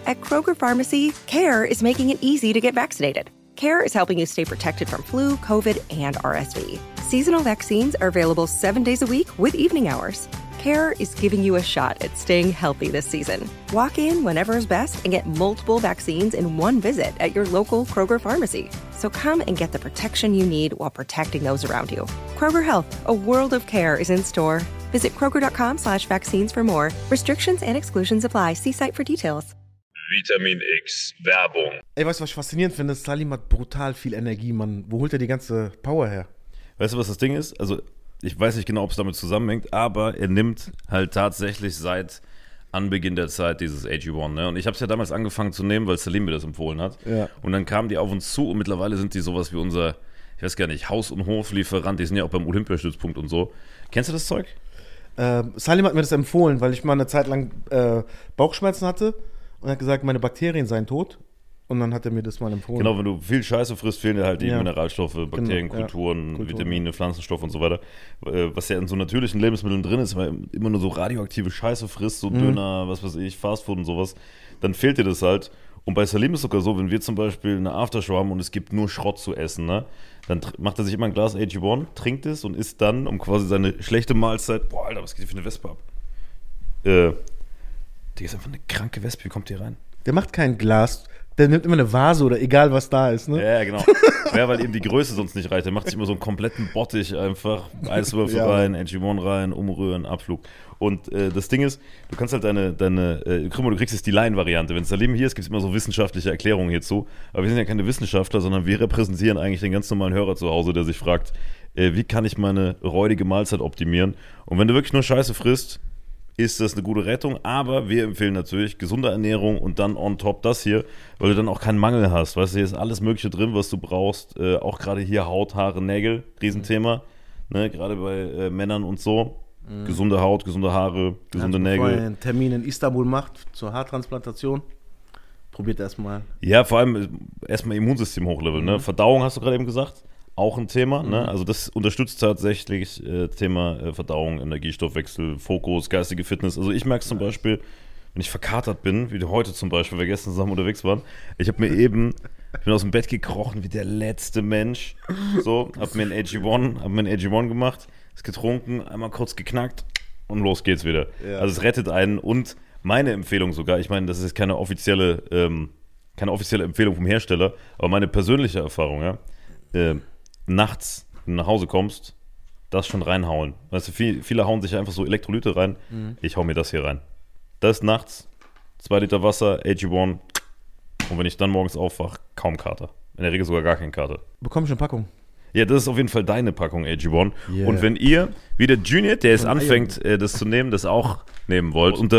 At Kroger Pharmacy, CARE is making it easy to get vaccinated. CARE is helping you stay protected from flu, COVID, and RSV. Seasonal vaccines are available 7 days a week with evening hours. CARE is giving you a shot at staying healthy this season. Walk in whenever is best and get multiple vaccines in one visit at your local Kroger pharmacy. So come and get the protection you need while protecting those around you. Kroger Health, a world of care, is in store. Visit kroger.com/vaccines for more. Restrictions and exclusions apply. See site for details. Vitamin X, Werbung. Ey, weißt du, was ich faszinierend finde? Salim hat brutal viel Energie, Mann. Wo holt er die ganze Power her? Weißt du, was das Ding ist? Also, ich weiß nicht genau, ob es damit zusammenhängt, aber er nimmt halt tatsächlich seit Anbeginn der Zeit dieses AG1, ne? Und ich habe es ja damals angefangen zu nehmen, weil Salim mir das empfohlen hat. Ja. Und dann kamen die auf uns zu und mittlerweile sind die sowas wie unser, ich weiß gar nicht, Haus- und Hoflieferant. Die sind ja auch beim Olympiastützpunkt und so. Kennst du das Zeug? Salim hat mir das empfohlen, weil ich mal eine Zeit lang Bauchschmerzen hatte. Und er hat gesagt, meine Bakterien seien tot. Und dann hat er mir das mal empfohlen. Genau, wenn du viel Scheiße frisst, fehlen dir halt die Mineralstoffe, Bakterien, genau, Kulturen, Vitamine, Pflanzenstoffe und so weiter. Was ja in so natürlichen Lebensmitteln drin ist, weil immer nur so radioaktive Scheiße frisst, so Döner, was weiß ich, Fastfood und sowas, dann fehlt dir das halt. Und bei Salim ist es sogar so, wenn wir zum Beispiel eine Aftershow haben und es gibt nur Schrott zu essen, ne, dann macht er sich immer ein Glas AG1, trinkt es und isst dann, um quasi seine schlechte Mahlzeit, boah, Alter, was geht hier für eine Wespe ab? Die ist einfach eine kranke Wespe, wie kommt die rein? Der macht kein Glas, der nimmt immer eine Vase oder egal, was da ist, ne? Ja, genau. Ja, weil eben die Größe sonst nicht reicht. Der macht sich immer so einen kompletten Bottich einfach, Eiswürfel rein, AG1 rein, umrühren, Abflug. Und das Ding ist, du kannst halt du kriegst jetzt die Laien-Variante. Wenn Salim hier ist, gibt es immer so wissenschaftliche Erklärungen hierzu. Aber wir sind ja keine Wissenschaftler, sondern wir repräsentieren eigentlich den ganz normalen Hörer zu Hause, der sich fragt, wie kann ich meine räudige Mahlzeit optimieren? Und wenn du wirklich nur Scheiße frisst, ist das eine gute Rettung, aber wir empfehlen natürlich gesunde Ernährung und dann on top das hier, weil du dann auch keinen Mangel hast. Weißt du, hier ist alles Mögliche drin, was du brauchst. Auch gerade hier Haut, Haare, Nägel, Riesenthema. Ne, gerade bei Männern und so. Gesunde Haut, gesunde Haare, gesunde Nägel. Bevor ihr einen Termin in Istanbul macht zur Haartransplantation, probiert erstmal. Ja, vor allem erstmal Immunsystem hochleveln. Ne? Verdauung hast du gerade eben gesagt. Auch ein Thema, ne? Also das unterstützt tatsächlich Thema Verdauung, Energiestoffwechsel, Fokus, geistige Fitness. Also ich merke es zum Beispiel, wenn ich verkatert bin, wie heute zum Beispiel, weil wir gestern zusammen unterwegs waren. Ich bin aus dem Bett gekrochen wie der letzte Mensch. So, hab mir ein AG1 gemacht, es getrunken, einmal kurz geknackt und los geht's wieder. Ja. Also es rettet einen und meine Empfehlung sogar, ich meine, das ist keine offizielle Empfehlung vom Hersteller, aber meine persönliche Erfahrung, ja, nachts, wenn du nach Hause kommst, das schon reinhauen. Weißt du, viele hauen sich einfach so Elektrolyte rein. Ich hau mir das hier rein. Das nachts, 2 Liter Wasser, AG1 und wenn ich dann morgens aufwache, kaum Kater. In der Regel sogar gar kein Kater. Bekommst du eine Packung? Ja, das ist auf jeden Fall deine Packung AG1. Yeah. Und wenn ihr, wie der Junior, der es anfängt, das zu nehmen, das auch nehmen wollt, unter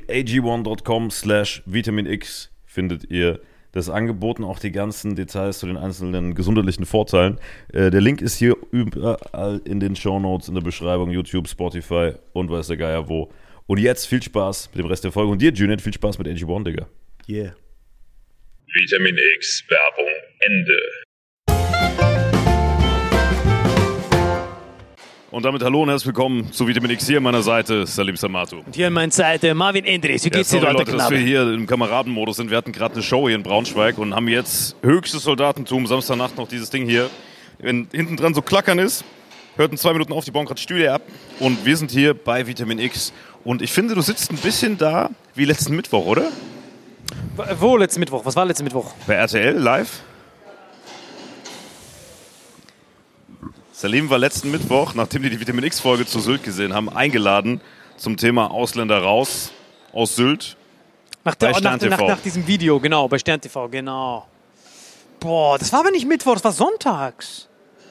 drinkag1.com/vitaminx findet ihr das Angebot und auch die ganzen Details zu den einzelnen gesundheitlichen Vorteilen. Der Link ist hier überall in den Shownotes, in der Beschreibung, YouTube, Spotify und weiß der Geier wo. Und jetzt viel Spaß mit dem Rest der Folge. Und dir, Juliet, viel Spaß mit AG1, Digga. Yeah. Vitamin X, Werbung, Ende. Und damit hallo und herzlich willkommen zu Vitamin X. Hier an meiner Seite Salim Samatu. Und hier an meiner Seite Marvin Endres. Wie geht's dir, Leute, dass wir hier im Kameradenmodus sind. Wir hatten gerade eine Show hier in Braunschweig und haben jetzt höchstes Soldatentum, Samstagnacht noch dieses Ding hier. Wenn hinten dran so klackern ist, hörten 2 Minuten auf, die bauen gerade Stühle ab. Und wir sind hier bei Vitamin X. Und ich finde, du sitzt ein bisschen da wie letzten Mittwoch, oder? Wo letzten Mittwoch? Was war letzten Mittwoch? Bei RTL live. Salim war letzten Mittwoch, nachdem die Vitamin X-Folge zu Sylt gesehen haben, eingeladen zum Thema Ausländer raus aus Sylt. Nach diesem Video, genau, bei Stern TV, genau. Boah, das war aber nicht Mittwoch, das war sonntags.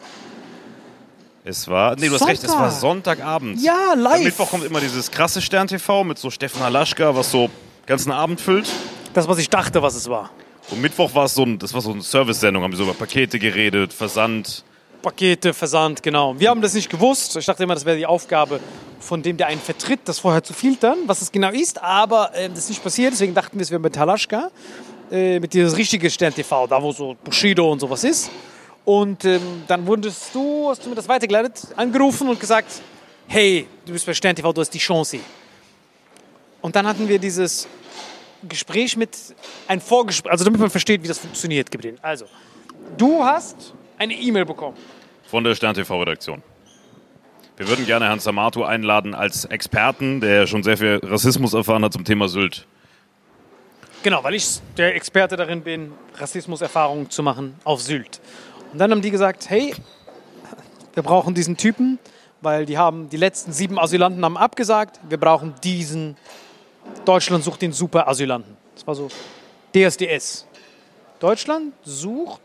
Du hast recht, es war Sonntagabend. Ja, live. Am Mittwoch kommt immer dieses krasse Stern TV mit so Steffen Halaschka, was so den ganzen Abend füllt. Das, was ich dachte, was es war. Und Mittwoch war es so eine Service-Sendung, haben wir so über Pakete geredet, Versand. Pakete, Versand, genau. Wir haben das nicht gewusst. Ich dachte immer, das wäre die Aufgabe von dem, der einen vertritt, das vorher zu filtern, was es genau ist. Aber das ist nicht passiert. Deswegen dachten wir, es wäre mit Halaschka, mit dieses richtige Stern TV, da wo so Bushido und sowas ist. Und dann hast du mir das weitergeleitet, angerufen und gesagt, hey, du bist bei Stern TV, du hast die Chance. Und dann hatten wir dieses Gespräch ein Vorgespräch, also damit man versteht, wie das funktioniert, Gabriel. Also, du hast eine E-Mail bekommen. Von der Stern-TV-Redaktion. Wir würden gerne Herrn Samato einladen als Experten, der schon sehr viel Rassismus erfahren hat zum Thema Sylt. Genau, weil ich der Experte darin bin, Rassismuserfahrungen zu machen auf Sylt. Und dann haben die gesagt, hey, wir brauchen diesen Typen, weil die letzten 7 Asylanten haben abgesagt. Wir brauchen diesen. Deutschland sucht den Super-Asylanten. Das war so DSDS. Deutschland sucht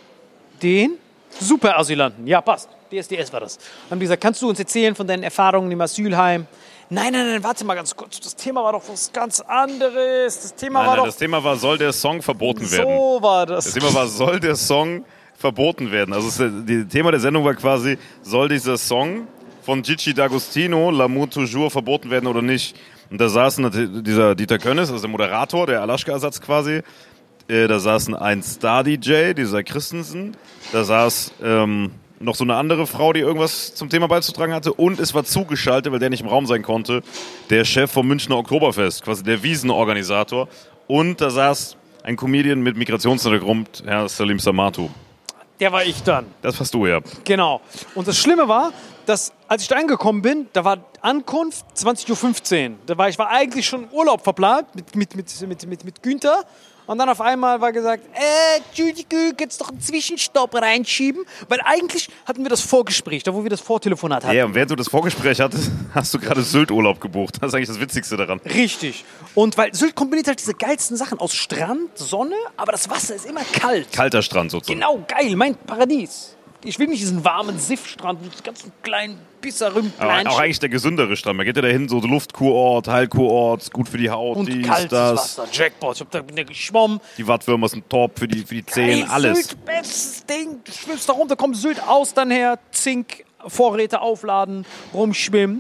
den Super-Asylanten. Ja, passt. DSDS war das. Dann haben die gesagt, kannst du uns erzählen von deinen Erfahrungen im Asylheim? Nein, warte mal ganz kurz. Das Thema war doch was ganz anderes. Das Thema war, soll der Song verboten werden? So war das. Das Thema war, soll der Song verboten werden? Also das Thema der Sendung war quasi, soll dieser Song von Gigi D'Agostino, L'amour toujours, verboten werden oder nicht? Und da saßen dieser Dieter Könnes, also der Moderator, der Alaschka-Ersatz quasi. Da saßen ein Star-DJ, dieser Christensen. Da saß noch so eine andere Frau, die irgendwas zum Thema beizutragen hatte. Und es war zugeschaltet, weil der nicht im Raum sein konnte, der Chef vom Münchner Oktoberfest, quasi der Wiesenorganisator. Und da saß ein Comedian mit Migrationshintergrund, Herr Salim Samato. Der war ich dann. Das warst du, ja. Genau. Und das Schlimme war, dass, als ich da angekommen bin, da war Ankunft 20.15 Uhr. Ich war eigentlich schon Urlaub verplant mit Günther. Und dann auf einmal war gesagt, Entschuldigung, jetzt doch einen Zwischenstopp reinschieben. Weil eigentlich hatten wir das Vorgespräch, da wo wir das Vortelefonat hatten. Ja, und während du das Vorgespräch hattest, hast du gerade Sylt-Urlaub gebucht. Das ist eigentlich das Witzigste daran. Richtig. Und weil Sylt kombiniert halt diese geilsten Sachen aus Strand, Sonne, aber das Wasser ist immer kalt. Kalter Strand sozusagen. Genau, geil, mein Paradies. Ich will nicht diesen warmen Siffstrand mit ganzen kleinen Pisserüm. Aber auch eigentlich der gesündere Strand. Man geht ja dahin, so Luftkurort, Heilkurort, gut für die Haut, und dies, kaltes das. Wasser, Jackpot. Ich bin da geschwommen. Die Wattwürmer sind top für die Zehen, Geil, alles. Sylt, bestes Ding. Du schwimmst da runter, kommt Sylt aus, dann her, Zink, Vorräte aufladen, rumschwimmen.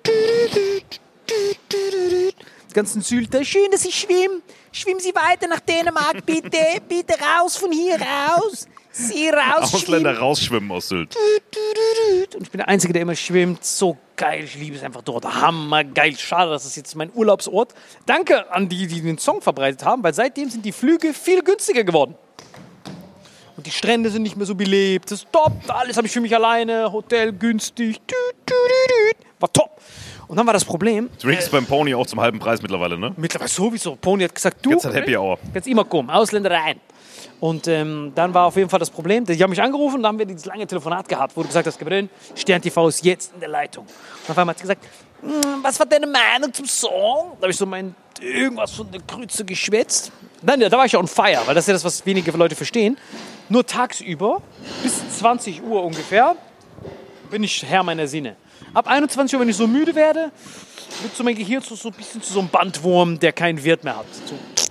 Die ganzen Sylter, schön, dass Sie schwimmen. Schwimmen Sie weiter nach Dänemark, bitte. Bitte raus von hier, raus. Sie raus. Ausländer rausschwimmen aus Sylt. Und ich bin der Einzige, der immer schwimmt. So geil, ich liebe es einfach dort. Hammergeil. Schade, das ist jetzt mein Urlaubsort. Danke an die den Song verbreitet haben, weil seitdem sind die Flüge viel günstiger geworden. Und die Strände sind nicht mehr so belebt. Das ist top. Alles habe ich für mich alleine. Hotel günstig. War top. Und dann war das Problem. Drinks beim Pony auch zum halben Preis mittlerweile, ne? Mittlerweile sowieso. Pony hat gesagt, du Jetzt hat Happy Hour. kannst immer kommen. Ausländer rein. Und dann war auf jeden Fall das Problem, die haben mich angerufen und dann haben wir dieses lange Telefonat gehabt, wo du gesagt hast, Gabriel, Stern TV ist jetzt in der Leitung. Und auf einmal hat sie gesagt, was war deine Meinung zum Song? Da habe ich so irgendwas von der Krütze geschwätzt. Dann, da war ich on fire, weil das ist ja das, was wenige Leute verstehen. Nur tagsüber, bis 20 Uhr ungefähr, bin ich Herr meiner Sinne. Ab 21 Uhr, wenn ich so müde werde, wird so mein Gehirn so ein bisschen zu so einem Bandwurm, der keinen Wirt mehr hat. So.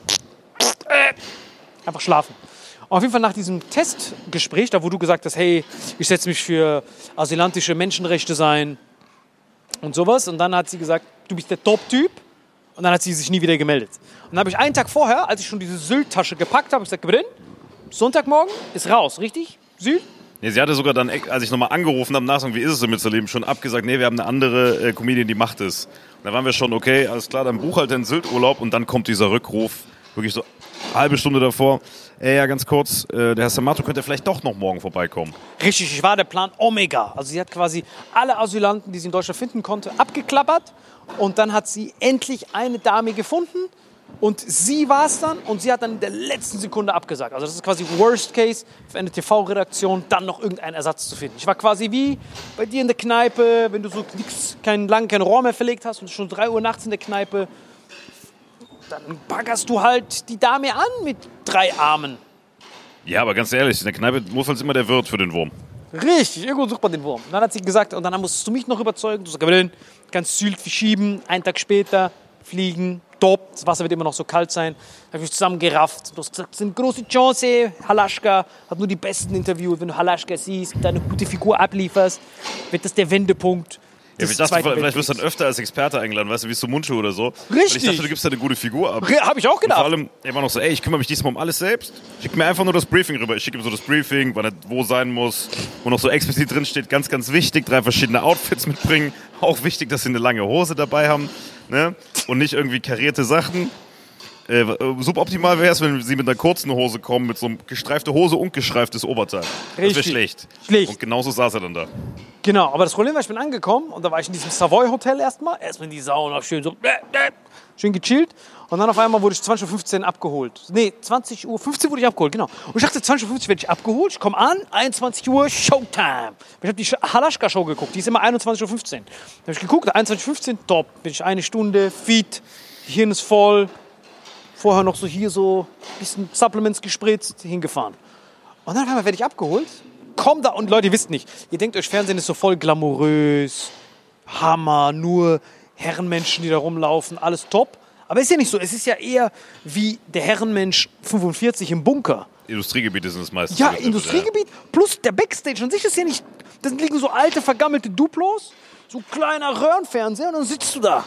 Einfach schlafen. Auf jeden Fall nach diesem Testgespräch, da wo du gesagt hast, hey, ich setze mich für asylantische Menschenrechte ein und sowas. Und dann hat sie gesagt, du bist der Top-Typ. Und dann hat sie sich nie wieder gemeldet. Und dann habe ich einen Tag vorher, als ich schon diese Sylt-Tasche gepackt habe, gesagt, Gabriel, Sonntagmorgen ist raus, richtig? Sylt? Nee, sie hatte sogar dann, als ich nochmal angerufen habe, nachsagt, wie ist es denn mit Salim, schon abgesagt, nee, wir haben eine andere Comedian, die macht es. Und da waren wir schon, okay, alles klar, dann buch halt den Sylt-Urlaub und dann kommt dieser Rückruf, wirklich so eine halbe Stunde davor. Ja, ganz kurz, der Herr Samato könnte vielleicht doch noch morgen vorbeikommen. Richtig, ich war der Plan Omega. Also sie hat quasi alle Asylanten, die sie in Deutschland finden konnte, abgeklappert. Und dann hat sie endlich eine Dame gefunden. Und sie war es dann. Und sie hat dann in der letzten Sekunde abgesagt. Also das ist quasi Worst Case für eine TV-Redaktion, dann noch irgendeinen Ersatz zu finden. Ich war quasi wie bei dir in der Kneipe, wenn du so kein Rohr mehr verlegt hast und schon 3 Uhr nachts in der Kneipe. Dann baggerst du halt die Dame an mit 3 Armen. Ja, aber ganz ehrlich, in der Kneipe muss halt immer der Wirt für den Wurm. Richtig, irgendwo sucht man den Wurm. Und dann hat sie gesagt, und dann musstest du mich noch überzeugen. Du sagst, Gabriel, kannst Sylt verschieben, einen Tag später fliegen, top, das Wasser wird immer noch so kalt sein. Da habe ich mich zusammengerafft. Du hast gesagt, das ist eine große Chance. Halaschka hat nur die besten Interviews. Wenn du Halaschka siehst, deine gute Figur ablieferst, wird das der Wendepunkt. Ja, ich dachte, vielleicht wirst du dann öfter als Experte eingeladen, weißt du, wie so Mundschuh oder so. Richtig. Weil ich dachte, du gibst da eine gute Figur ab. Habe ich auch gedacht. Und vor allem, er war noch so, ey, ich kümmere mich diesmal um alles selbst. Schick mir einfach nur das Briefing rüber. Ich schicke ihm so das Briefing, wann er wo sein muss. Wo noch so explizit drin steht, ganz, ganz wichtig, 3 verschiedene Outfits mitbringen. Auch wichtig, dass sie eine lange Hose dabei haben. Ne? Und nicht irgendwie karierte Sachen. Suboptimal wäre es, wenn sie mit einer kurzen Hose kommen, mit so einem gestreifte Hose und gestreiftes Oberteil. Das wäre schlecht. Und genauso saß er dann da. Genau, aber das Problem war, ich bin angekommen und da war ich in diesem Savoy-Hotel erstmal in die Sauna, schön so, schön gechillt. Und dann auf einmal wurde ich 20.15 Uhr abgeholt. Nee, 20.15 Uhr wurde ich abgeholt, genau. Und ich dachte, 20.15 Uhr werde ich abgeholt. Ich komme an, 21 Uhr, Showtime. Ich habe die Halaschka-Show geguckt, die ist immer 21.15 Uhr. Da habe ich geguckt, 21.15 Uhr, top. Bin ich eine Stunde, fit, Hirn ist voll. Vorher noch so hier so ein bisschen Supplements gespritzt, hingefahren. Und dann auf einmal werde ich abgeholt. Komm da, und Leute, ihr wisst nicht, ihr denkt euch, Fernsehen ist so voll glamourös, Hammer, nur Herrenmenschen, die da rumlaufen, alles top. Aber ist ja nicht so. Es ist ja eher wie der Herrenmensch 45 im Bunker. Industriegebiete sind es meistens. Ja, Industriegebiet. Plus der Backstage an sich ist ja nicht... Da liegen so alte, vergammelte Duplos, so kleiner Röhrenfernseher und dann sitzt du da.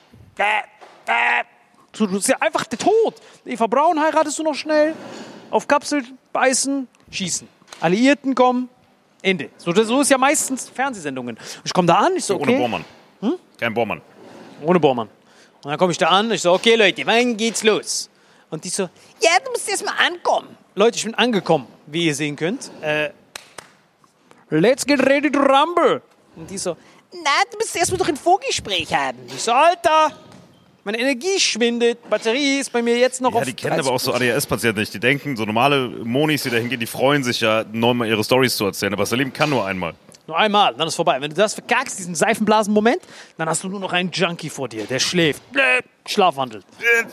Du bist ja einfach der Tod. Eva Braun heiratest du noch schnell, auf Kapsel beißen, schießen. Alliierten kommen, Ende. So ist ja meistens Fernsehsendungen. Ich komme da an, ich so, okay. Ohne Bormann. Kein Bormann. Ohne Bormann. Und dann komme ich da an, ich so, okay Leute, wann geht's los? Und die so, ja, du musst erst mal ankommen. Leute, ich bin angekommen, wie ihr sehen könnt. Let's get ready to rumble. Und die so, na, du musst erst mal doch ein Vorgespräch haben. Ich so, Alter, meine Energie schwindet, Batterie ist bei mir jetzt noch auf 30%. Die kennen aber auch so ADHS-Patienten nicht. Die denken, so normale Monis, die da hingehen, die freuen sich ja, neunmal ihre Storys zu erzählen. Aber Salim kann nur einmal. Nur einmal, dann ist vorbei. Wenn du das verkackst, diesen Seifenblasen-Moment, dann hast du nur noch einen Junkie vor dir, der schläft. Schlafwandelt.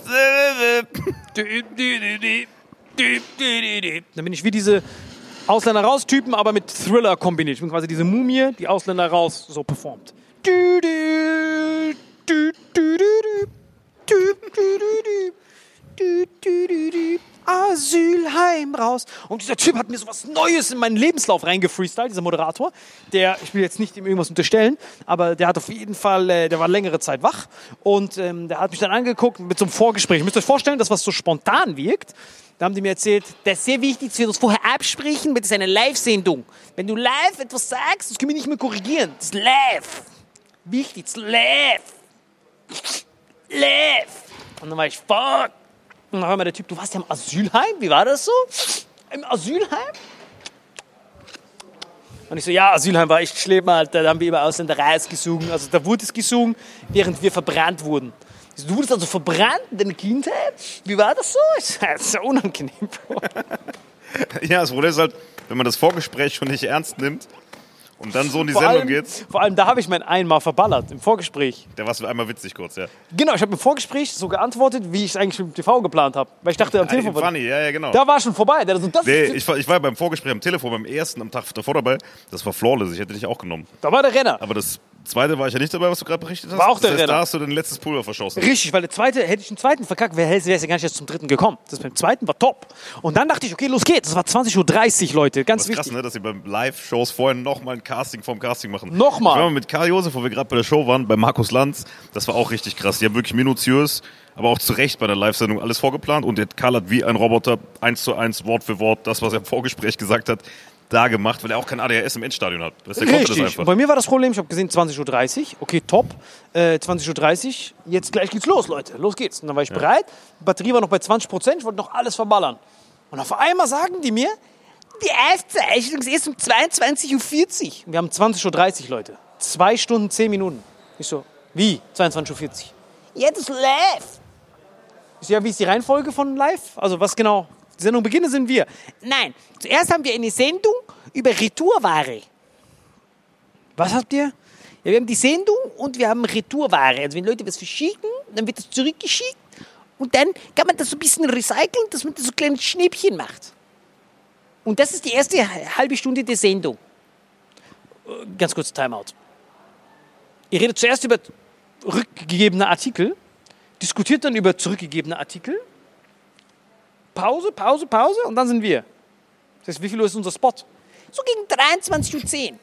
Dann bin ich wie diese Ausländer raus-Typen, aber mit Thriller kombiniert. Ich bin quasi diese Mumie, die Ausländer raus so performt. Asylheim raus. Und dieser Typ hat mir so was Neues in meinen Lebenslauf reingefreestylt, dieser Moderator. Ich will jetzt nicht ihm irgendwas unterstellen, aber der hat auf jeden Fall, der war längere Zeit wach. Und der hat mich dann angeguckt mit so einem Vorgespräch. Ihr müsst euch vorstellen, das, was so spontan wirkt, da haben die mir erzählt, das ist sehr wichtig, dass wir das vorher absprechen, weil das ist eine Live-Sendung. Wenn du live etwas sagst, das können wir nicht mehr korrigieren. Das ist live. Wichtig, das ist live. Live. Und dann war ich, fuck. Und dann war mir der Typ, du warst ja im Asylheim? Wie war das so? Im Asylheim? Und ich so, ja, Asylheim war echt schlimm, Alter. Da haben wir immer Ausländer rausgesungen. Also da wurde es gesungen, während wir verbrannt wurden. Ich so, du wurdest also verbrannt in deiner Kindheit? Wie war das so? Das ist ja unangenehm. Ja, das Problem ist halt, wenn man das Vorgespräch schon nicht ernst nimmt und dann so in die Sendung geht. Vor allem, da habe ich mein einmal verballert, im Vorgespräch. Der war einmal witzig kurz, ja. Genau, ich habe im Vorgespräch so geantwortet, wie ich es eigentlich im TV geplant habe. Weil ich dachte, am Telefon war funny, ja, genau. Da war schon vorbei. Ich war beim Vorgespräch am Telefon, beim ersten, am Tag davor dabei. Das war flawless, ich hätte dich auch genommen. Da war der Renner. Aber das zweite war ich ja nicht dabei, was du gerade berichtet hast. War auch der Renner. Da hast du dein letztes Pulver verschossen. Richtig, weil hätte ich den zweiten verkackt, wäre es ja gar nicht erst zum dritten gekommen. Das beim zweiten war top. Und dann dachte ich, okay, los geht's. Das war 20.30 Uhr, Leute. Ganz wichtig. Krass, ne, dass sie beim Live-Shows vorher nochmal ein Casting vom Casting machen. Nochmal? Ich war mit Karl Josef, wo wir gerade bei der Show waren, bei Markus Lanz. Das war auch richtig krass. Die haben wirklich minutiös, aber auch zu Recht bei der Live-Sendung alles vorgeplant. Und der Karl hat wie ein Roboter 1:1, Wort für Wort, das, was er im Vorgespräch gesagt hat, da gemacht, weil er auch kein ADHS im Endstadion hat. Der konnte das einfach. Bei mir war das Problem, ich habe gesehen 20.30 Uhr, okay, top, 20.30 Uhr, jetzt gleich geht's los, Leute, los geht's. Und dann war ich bereit, die Batterie war noch bei 20%, ich wollte noch alles verballern. Und auf einmal sagen die mir, die Aufzeichnung ist erst um 22.40 Uhr. Wir haben 20.30 Uhr, Leute. 2 Stunden, 10 Minuten. Ich so, wie? 22.40 Uhr? Ja, das ist live. Ich so, ja, wie ist die Reihenfolge von live? Also was genau? Die Sendung beginnen sind wir. Nein, zuerst haben wir eine Sendung über Retourware. Was habt ihr? Ja, wir haben die Sendung und wir haben Retourware. Also wenn Leute was verschicken, dann wird das zurückgeschickt und dann kann man das so ein bisschen recyceln, dass man das so kleine Schnäppchen macht. Und das ist die erste halbe Stunde der Sendung. Ganz kurz Timeout. Ihr redet zuerst über rückgegebene Artikel, diskutiert dann über zurückgegebene Artikel, Pause und dann sind wir. Das heißt, wie viel Uhr ist unser Spot? So gegen 23.10 Uhr.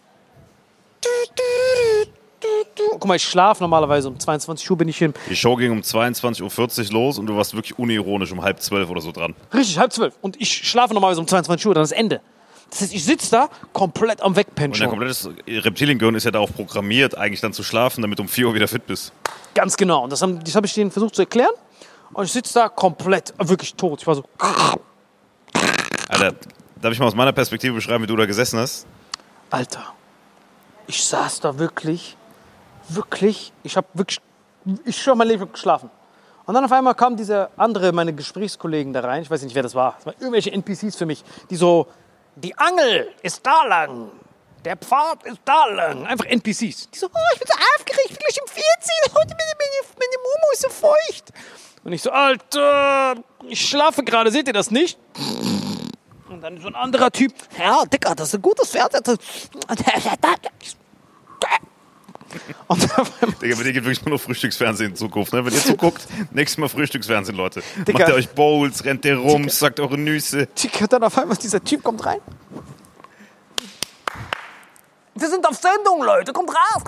Guck mal, ich schlafe normalerweise um 22 Uhr bin ich hin. Die Show ging um 22.40 Uhr los und du warst wirklich unironisch um 11:30 oder so dran. Richtig, 11:30. Und ich schlafe normalerweise um 22 Uhr, dann ist Ende. Das heißt, ich sitze da komplett am Wegpennen schon. Und dein komplettes Reptiliengehirn ist ja da auch programmiert, eigentlich dann zu schlafen, damit du um 4 Uhr wieder fit bist. Ganz genau. Und das hab ich denen versucht zu erklären. Und ich sitze da komplett, wirklich tot. Ich war so... Alter, darf ich mal aus meiner Perspektive beschreiben, wie du da gesessen hast? Alter, ich saß da wirklich, ich schwör, mein Leben geschlafen. Und dann auf einmal kamen meine Gesprächskollegen da rein, ich weiß nicht, wer das war. Das waren irgendwelche NPCs für mich, die so, die Angel ist da lang, der Pfad ist da lang. Einfach NPCs. Die so, oh, ich bin so aufgeregt, ich bin gleich im 14, heute meine Mumu ist so feucht. Und ich so, Alter, ich schlafe gerade, seht ihr das nicht? Und dann so ein anderer Typ, ja, Dicker, das ist ein gutes Pferd. Und Digga, bei dir geht wirklich nur noch Frühstücksfernsehen in Zukunft. Ne? Wenn ihr zuguckt, nächstes Mal Frühstücksfernsehen, Leute. Digga. Macht ihr euch Bowls, rennt ihr rum, sagt eure Nüsse. Digga, dann auf einmal dieser Typ kommt rein. Wir sind auf Sendung, Leute, kommt raus.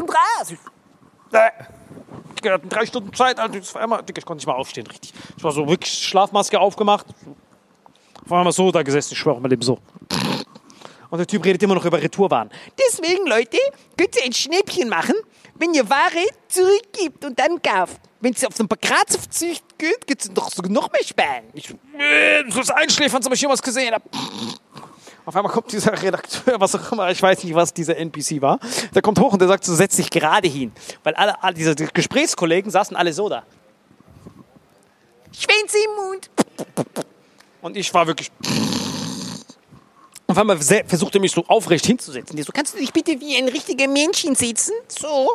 Digga, hatten 3 Stunden Zeit, Alter. Das war einmal, Digga, ich konnte nicht mal aufstehen, richtig. Ich war so wirklich Schlafmaske aufgemacht. Auf einmal so da gesessen, ich schwöre mein Leben so. Und der Typ redet immer noch über Retourwaren. Deswegen, Leute, könnt ihr ein Schnäppchen machen, wenn ihr Ware zurückgibt und dann kauft. Wenn es auf den Parkratsaufzug geht, gibt es noch mehr Sparen. Ich so einschläfern, ob ich jemals gesehen habe. Auf einmal kommt dieser Redakteur, was auch immer, ich weiß nicht, was dieser NPC war. Der kommt hoch und der sagt so, setz dich gerade hin. Weil alle diese Gesprächskollegen saßen alle so da. Schwänze im Mund. Und ich war wirklich... Auf einmal versucht er mich so aufrecht hinzusetzen. Die so, kannst du dich bitte wie ein richtiger Mensch hinsetzen? So.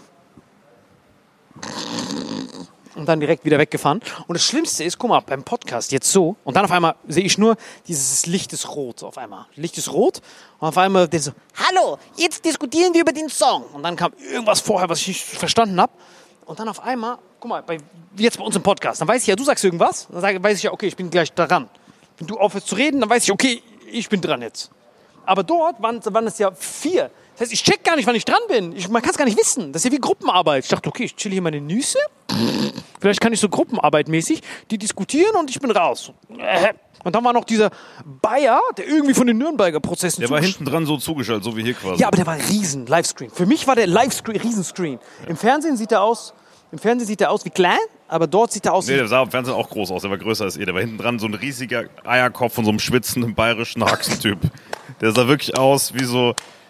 Und dann direkt wieder weggefahren. Und das Schlimmste ist, guck mal, beim Podcast jetzt so. Und dann auf einmal sehe ich nur, dieses Licht ist rot auf einmal. Licht ist rot. Und auf einmal der so, hallo, jetzt diskutieren wir über den Song. Und dann kam irgendwas vorher, was ich nicht verstanden habe. Und dann auf einmal, guck mal, jetzt bei uns im Podcast, dann weiß ich ja, du sagst irgendwas. Dann weiß ich ja, okay, ich bin gleich daran. Wenn du aufhörst zu reden, dann weiß ich, okay, ich bin dran jetzt. Aber dort waren es ja 4. Das heißt, ich check gar nicht, wann ich dran bin. Man kann es gar nicht wissen. Das ist ja wie Gruppenarbeit. Ich dachte, okay, ich chill hier meine Nüsse. Vielleicht kann ich so Gruppenarbeitmäßig, die diskutieren und ich bin raus. Und dann war noch dieser Bayer, der irgendwie von den Nürnberger Prozessen Der war hinten dran so zugeschaltet, so wie hier quasi. Ja, aber der war riesen Livescreen. Für mich war der Livescreen Riesenscreen. Ja. Im Fernsehen sieht er aus wie klein, aber dort sieht er aus wie... Nee, der sah im Fernsehen auch groß aus, der war größer als ihr. Der war hinten dran so ein riesiger Eierkopf von so einem schwitzenden bayerischen Haxentyp. Der sah wirklich aus wie so...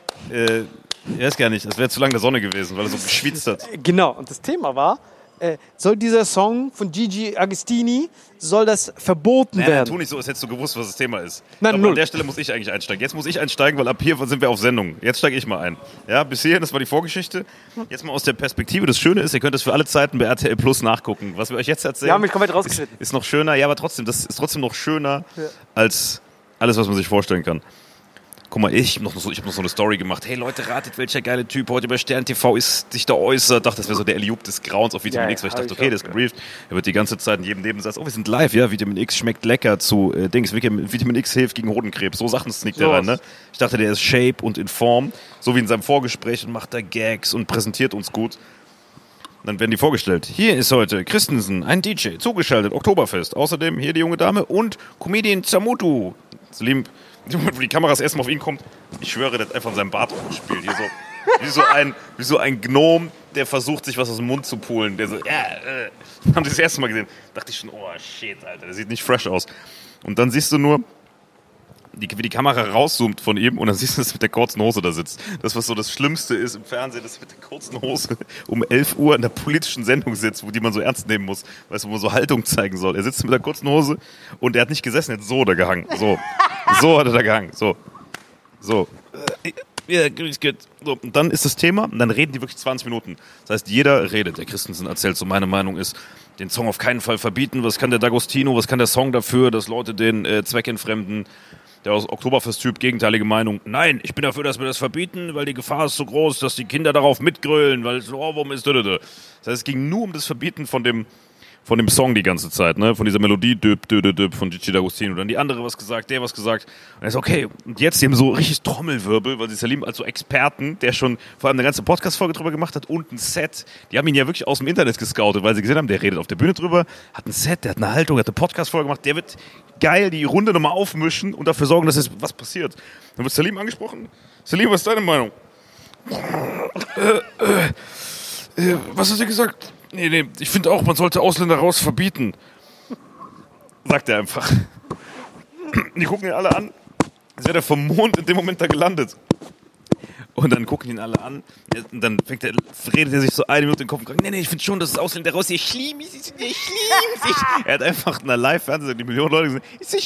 ich weiß gar nicht, das wäre zu lange der Sonne gewesen, weil er so geschwitzt hat. Genau, und das Thema war, soll dieser Song von Gigi Agostini, soll das verboten werden? Tu nicht so, als hättest du gewusst, was das Thema ist. Nein, an der Stelle muss ich eigentlich einsteigen. Jetzt muss ich einsteigen, weil ab hier sind wir auf Sendung. Jetzt steige ich mal ein. Ja, bis hierhin, das war die Vorgeschichte. Jetzt mal aus der Perspektive. Das Schöne ist, ihr könnt das für alle Zeiten bei RTL Plus nachgucken. Was wir euch jetzt erzählen, wir haben mich komplett rausgeschnitten. Ist noch schöner. Ja, aber trotzdem, das ist trotzdem noch schöner als alles, was man sich vorstellen kann. Guck mal, ich hab noch so eine Story gemacht. Hey Leute, ratet, welcher geile Typ heute bei Stern TV sich da äußert. Dachte, das wäre so der Eliub des Grauens auf Vitamin X, weil ich dachte, okay, der ist gebrieft. Er wird die ganze Zeit in jedem Nebensatz, wir sind live, ja, Vitamin X schmeckt lecker zu Vitamin X hilft gegen Hodenkrebs. So Sachen sneakt der rein, ne? Ich dachte, der ist shape und in Form, so wie in seinem Vorgespräch und macht da Gags und präsentiert uns gut. Dann werden die vorgestellt. Hier ist heute Christensen, ein DJ, zugeschaltet, Oktoberfest. Außerdem hier die junge Dame und Comedian Zamutu. Salim, wo die Kamera das erste Mal auf ihn kommt, ich schwöre, der hat einfach in seinem Bart rumgespielt. Hier so, wie so ein Gnom, der versucht, sich was aus dem Mund zu pulen. Der so, haben sie das erste Mal gesehen. Dachte ich schon, oh shit, Alter, der sieht nicht fresh aus. Und dann siehst du nur, wie die Kamera rauszoomt von ihm und dann siehst du, dass er mit der kurzen Hose da sitzt. Das, was so das Schlimmste ist im Fernsehen, dass er mit der kurzen Hose um 11 Uhr in der politischen Sendung sitzt, die man so ernst nehmen muss, weißt du, wo man so Haltung zeigen soll. Er sitzt mit der kurzen Hose und er hat nicht gesessen, er hat so da gehangen. So hat er da gehangen. So. Ja, grüß Gott. So, und dann ist das Thema und dann reden die wirklich 20 Minuten. Das heißt, jeder redet. Der Christensen erzählt, so meine Meinung ist, den Song auf keinen Fall verbieten. Was kann der D'Agostino, was kann der Song dafür, dass Leute den zweckentfremden? Der aus Oktoberfest-Typ, gegenteilige Meinung. Nein, ich bin dafür, dass wir das verbieten, weil die Gefahr ist so groß, dass die Kinder darauf mitgrölen, weil es ein Ohrwurm ist. Das heißt, es ging nur um das Verbieten von dem Song die ganze Zeit, ne? Von dieser Melodie, von Gigi D'Agostino. Und dann die andere was gesagt, der was gesagt. Und er ist okay. Und jetzt eben so richtig Trommelwirbel, weil sie Salim als so Experten, der schon vor allem eine ganze Podcast-Folge drüber gemacht hat und ein Set. Die haben ihn ja wirklich aus dem Internet gescoutet, weil sie gesehen haben, der redet auf der Bühne drüber, hat ein Set, der hat eine Haltung, der hat eine Podcast-Folge gemacht, der wird geil die Runde nochmal aufmischen und dafür sorgen, dass jetzt was passiert. Dann wird Salim angesprochen. Salim, was ist deine Meinung? Was hat er gesagt? Nee, ich finde auch, man sollte Ausländer raus verbieten. sagt er einfach. Die gucken ihn alle an, als wäre der vom Mond in dem Moment da gelandet. Und dann gucken ihn alle an und dann redet er sich so eine Minute in den Kopf und sagt, nee, ich finde schon, dass das Ausländer raus, ich schlimm. Er hat einfach in einer Live-Fernsehsendung die Millionen Leute gesagt, ist so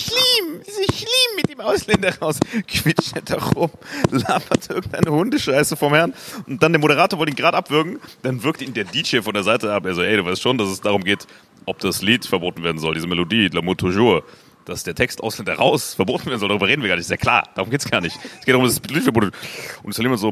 schlimm mit dem Ausländer raus. Quitscht da rum, labert irgendeine Hundescheiße vom Herrn und dann der Moderator wollte ihn gerade abwürgen, dann wirkt ihn der DJ von der Seite ab, er so, ey, du weißt schon, dass es darum geht, ob das Lied verboten werden soll, diese Melodie, L'amour toujours. Dass der Text Ausländer raus verboten werden soll, darüber reden wir gar nicht. Ist ja klar, darum geht's gar nicht. Es geht darum, dass das Lied verboten wird. Und es ist jemand so,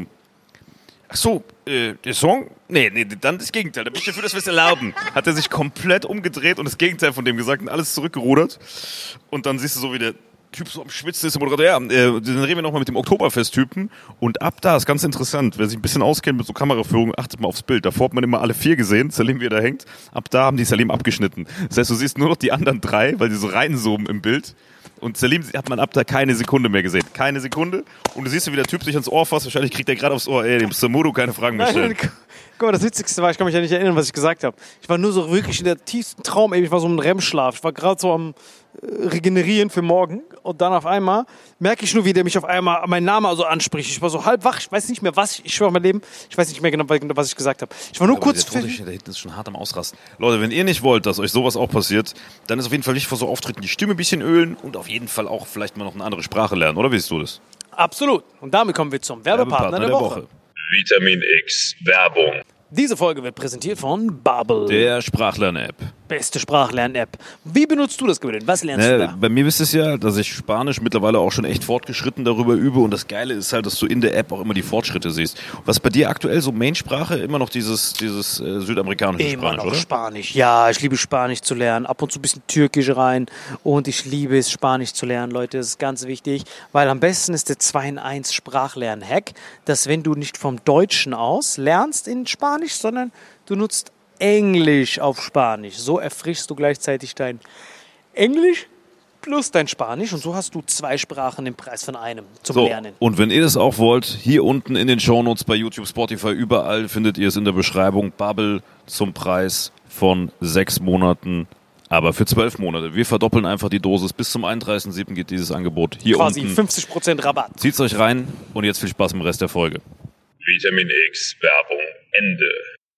ach so, der Song? Nee, dann das Gegenteil. Da bin ich dafür, dass wir es erlauben. Hat er sich komplett umgedreht und das Gegenteil von dem gesagt und alles zurückgerudert. Und dann siehst du so, wie der Typ so am Schwitzen ist, der Moderator, dann reden wir nochmal mit dem Oktoberfest-Typen. Und ab da ist ganz interessant, wer sich ein bisschen auskennt mit so Kameraführung, achtet mal aufs Bild. Davor hat man immer alle 4 gesehen, Salim, wie er da hängt. Ab da haben die Salim abgeschnitten. Das heißt, du siehst nur noch die anderen 3, weil die so reinzoomen im Bild. Und Salim hat man ab da keine Sekunde mehr gesehen. Keine Sekunde. Und du siehst, wie der Typ sich ans Ohr fasst. Wahrscheinlich kriegt er gerade aufs Ohr, dem Samuru keine Fragen mehr stellen. Guck mal, das Witzigste war, ich kann mich ja nicht erinnern, was ich gesagt habe. Ich war nur so wirklich in der tiefsten Traum, ich war so im REM-Schlaf. Ich war gerade so am regenerieren für morgen und dann auf einmal merke ich nur, wie der mich auf einmal meinen Namen also anspricht. Ich war so halb wach, ich weiß nicht mehr was, ich schwöre mein Leben, ich weiß nicht mehr genau, was ich gesagt habe. Ich war nur kurz... Der da hinten ist schon hart am Ausrasten. Leute, wenn ihr nicht wollt, dass euch sowas auch passiert, dann ist auf jeden Fall wichtig vor so Auftritten die Stimme ein bisschen ölen und auf jeden Fall auch vielleicht mal noch eine andere Sprache lernen, oder wie siehst du das? Absolut. Und damit kommen wir zum Werbepartner der Woche. Vitamin X Werbung. Diese Folge wird präsentiert von Babbel. Der Sprachlern-App. Beste Sprachlern-App. Wie benutzt du das, Gewinn? Was lernst du da? Bei mir wisst ihr es ja, dass ich Spanisch mittlerweile auch schon echt fortgeschritten darüber übe und das Geile ist halt, dass du in der App auch immer die Fortschritte siehst. Was bei dir aktuell so Mainsprache? Immer noch dieses südamerikanische Immer Spanisch, noch oder? Spanisch. Ja, ich liebe Spanisch zu lernen. Ab und zu ein bisschen Türkisch rein. Und ich liebe es, Spanisch zu lernen, Leute. Das ist ganz wichtig, weil am besten ist der 2-in-1 Sprachlern-Hack, dass wenn du nicht vom Deutschen aus lernst in Spanisch, sondern du nutzt Englisch auf Spanisch. So erfrischst du gleichzeitig dein Englisch plus dein Spanisch und so hast du 2 Sprachen im Preis von einem zum Lernen. Und wenn ihr das auch wollt, hier unten in den Shownotes bei YouTube, Spotify, überall findet ihr es in der Beschreibung. Babbel zum Preis von 6 Monaten, aber für 12 Monate. Wir verdoppeln einfach die Dosis. Bis zum 31.07. geht dieses Angebot hier quasi unten. 50% Rabatt. Zieht's euch rein und jetzt viel Spaß im Rest der Folge. Vitamin X Werbung Ende.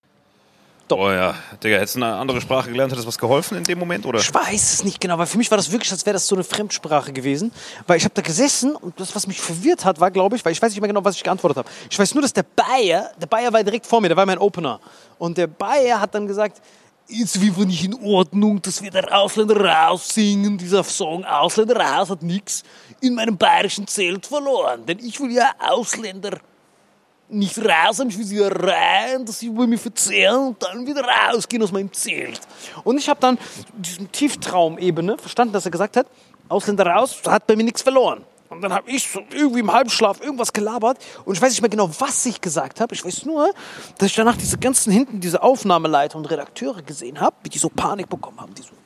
Oh ja, Digga, hättest du eine andere Sprache gelernt, hat das was geholfen in dem Moment, oder? Ich weiß es nicht genau, weil für mich war das wirklich, als wäre das so eine Fremdsprache gewesen. Weil ich habe da gesessen und das, was mich verwirrt hat, war, glaube ich, weil ich weiß nicht mehr genau, was ich geantwortet habe. Ich weiß nur, dass der Bayer war direkt vor mir, der war mein Opener. Und der Bayer hat dann gesagt, ist wie nicht in Ordnung, dass wir der Ausländer raus singen. Dieser Song Ausländer raus hat nichts in meinem bayerischen Zelt verloren. Denn ich will ja Ausländer nicht raus, ich will sie rein, dass sie über mich verzehren und dann wieder rausgehen aus meinem Zelt. Und ich habe dann in diesem Tieftraumebene verstanden, dass er gesagt hat, Ausländer raus, hat bei mir nichts verloren. Und dann habe ich so irgendwie im Halbschlaf irgendwas gelabert und ich weiß nicht mehr genau, was ich gesagt habe. Ich weiß nur, dass ich danach diese Aufnahmeleiter und Redakteure gesehen habe, wie die so Panik bekommen haben. Die so.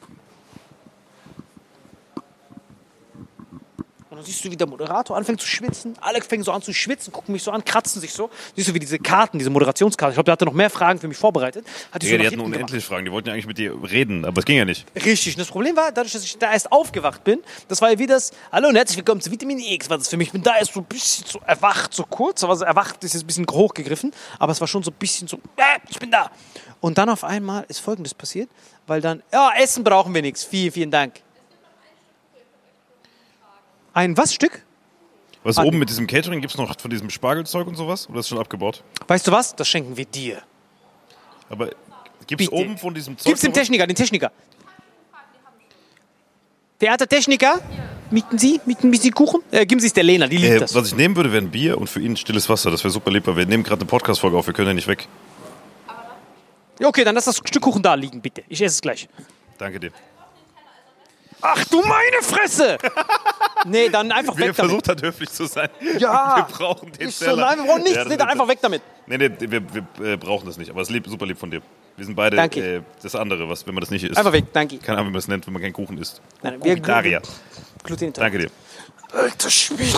Und dann siehst du, wie der Moderator anfängt zu schwitzen. Alle fängen so an zu schwitzen, gucken mich so an, kratzen sich so. Siehst du, wie diese Karten, diese Moderationskarten, ich glaube, der hatte noch mehr Fragen für mich vorbereitet. Die hatten unendlich Fragen, die wollten ja eigentlich mit dir reden, aber es ging ja nicht. Richtig, und das Problem war, dadurch, dass ich da erst aufgewacht bin, das war ja wie das, hallo und herzlich willkommen zu Vitamin X, war das für mich. Ich bin da erst so ein bisschen so erwacht, so kurz, aber so erwacht ist jetzt ein bisschen hochgegriffen, aber es war schon so ein bisschen so, ich bin da. Und dann auf einmal ist Folgendes passiert, weil dann, ja, Essen brauchen wir nichts, vielen Dank. Ein was Stück? Was oben mit diesem Catering, gibt es noch von diesem Spargelzeug und sowas? Oder ist schon abgebaut? Weißt du was? Das schenken wir dir. Aber gibt es oben von diesem Zeug? Gib's dem Techniker, den Techniker. Theatertechniker? Mieten Sie? Mieten ein bisschen Kuchen? Geben Sie es der Lena, die liebt das. Was ich nehmen würde, wäre ein Bier und für ihn stilles Wasser. Das wäre super lieb, weil wir nehmen gerade eine Podcast-Folge auf, wir können ja nicht weg. Ja, okay, dann lass das Stück Kuchen da liegen, bitte. Ich esse es gleich. Danke dir. Ach du meine Fresse! Nee, dann einfach weg damit. Wir versucht hat, höflich zu sein. Ja. Wir brauchen den Teller. Nein, wir brauchen nichts. Ja, nee, dann einfach weg damit. Nee, wir brauchen das nicht. Aber es ist super lieb von dir. Wir sind beide das andere, wenn man das nicht isst. Einfach weg, danke. Keine Ahnung, wie man das nennt, wenn man keinen Kuchen isst. Nein, Vegetarier. Glutenintolerant. Danke dir. Alter Schwede.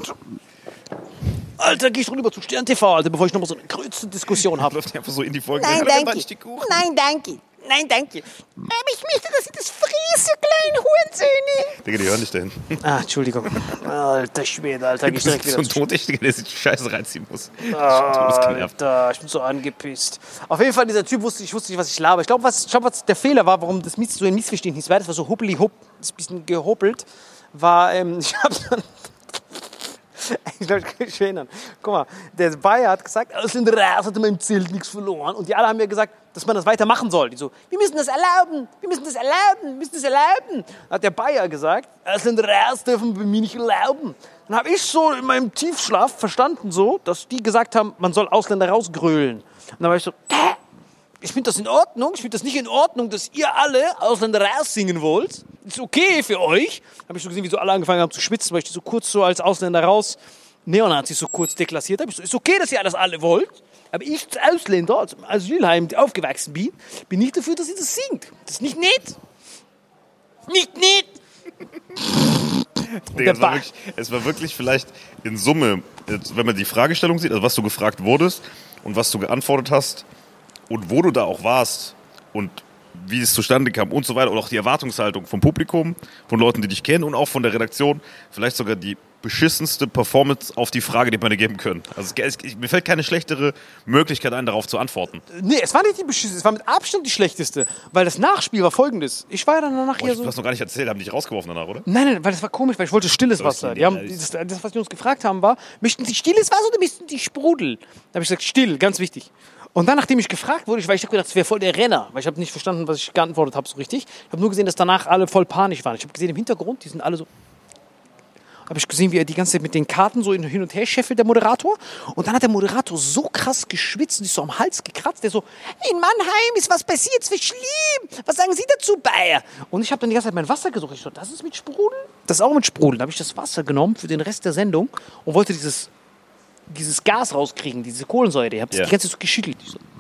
Alter, geh schon rüber zu Stern TV, Alter, bevor ich nochmal so eine größte Diskussion habe. Läuft einfach so in die Folge. Nein, danke. Nein, danke. Nein, danke. ich möchte, dass ihr das frisst, ihr kleinen Hurensöhne. Digga, die hören nicht dahin. Entschuldigung. Alter Schwede, Alter, geh direkt So wieder ein Toddichtiger, der sich die Scheiße reinziehen muss. Alter, ich bin so angepisst. Auf jeden Fall, dieser Typ wusste nicht, was ich laber. Ich glaube, was der Fehler war, warum das so ein Missverständnis war, das war so huppeli-hupp, ist ein bisschen gehoppelt, war, ich hab dann... Ich glaube, ich kann mich erinnern. Guck mal, der Bayer hat gesagt, Ausländer raus, hat in meinem Zelt nichts verloren. Und die alle haben mir gesagt, dass man das weitermachen soll. Die so, wir müssen das erlauben, wir müssen das erlauben, wir müssen das erlauben. Dann hat der Bayer gesagt, Ausländer raus dürfen wir mir nicht erlauben. Dann habe ich so in meinem Tiefschlaf verstanden, so, dass die gesagt haben, man soll Ausländer rausgrölen. Und dann war ich so, ich finde das in Ordnung, ich finde das nicht in Ordnung, dass ihr alle Ausländer raussingen wollt. Ist okay für euch. Habe ich so gesehen, wie so alle angefangen haben zu schwitzen, weil ich die so kurz so als Ausländer raus Neonazis so kurz deklassiert habe. Ich so, ist okay, dass ihr das alle wollt, aber ich als Ausländer, als Asylheim aufgewachsen bin, bin nicht dafür, dass ihr das singt. Das ist nicht nett. Nicht nett. Digga, es war wirklich vielleicht in Summe, wenn man die Fragestellung sieht, also was du gefragt wurdest und was du geantwortet hast und wo du da auch warst und wie es zustande kam und so weiter und auch die Erwartungshaltung vom Publikum, von Leuten, die dich kennen und auch von der Redaktion, vielleicht sogar die beschissenste Performance auf die Frage, die man dir geben können. Also mir fällt keine schlechtere Möglichkeit ein, darauf zu antworten. Nee, es war nicht die beschissenste, es war mit Abstand die schlechteste, weil das Nachspiel war folgendes. Ich war ja dann danach hier so... Du hast noch gar nicht erzählt, haben die dich rausgeworfen danach, oder? Nein, weil das war komisch, weil ich wollte stilles Wasser. Die haben, das, was die uns gefragt haben, war, möchten Sie stilles Wasser oder möchten Sie Sprudel? Da habe ich gesagt, still, ganz wichtig. Und dann, nachdem ich gefragt wurde, weil ich habe gedacht, das wäre voll der Renner, weil ich habe nicht verstanden, was ich geantwortet habe so richtig. Ich habe nur gesehen, dass danach alle voll panisch waren. Ich habe gesehen, im Hintergrund, die sind alle so... Habe ich gesehen, wie er die ganze Zeit mit den Karten so hin und her scheffelt, der Moderator. Und dann hat der Moderator so krass geschwitzt und sich so am Hals gekratzt. Der so, in Mannheim ist was passiert, es wird schlimm. Was sagen Sie dazu, Bayer? Und ich habe dann die ganze Zeit mein Wasser gesucht. Ich so, das ist mit Sprudel? Das ist auch mit Sprudel. Dann habe ich das Wasser genommen für den Rest der Sendung und wollte dieses Gas rauskriegen, diese Kohlensäure. Ich habe das die ganze Zeit so geschüttelt. Ich so.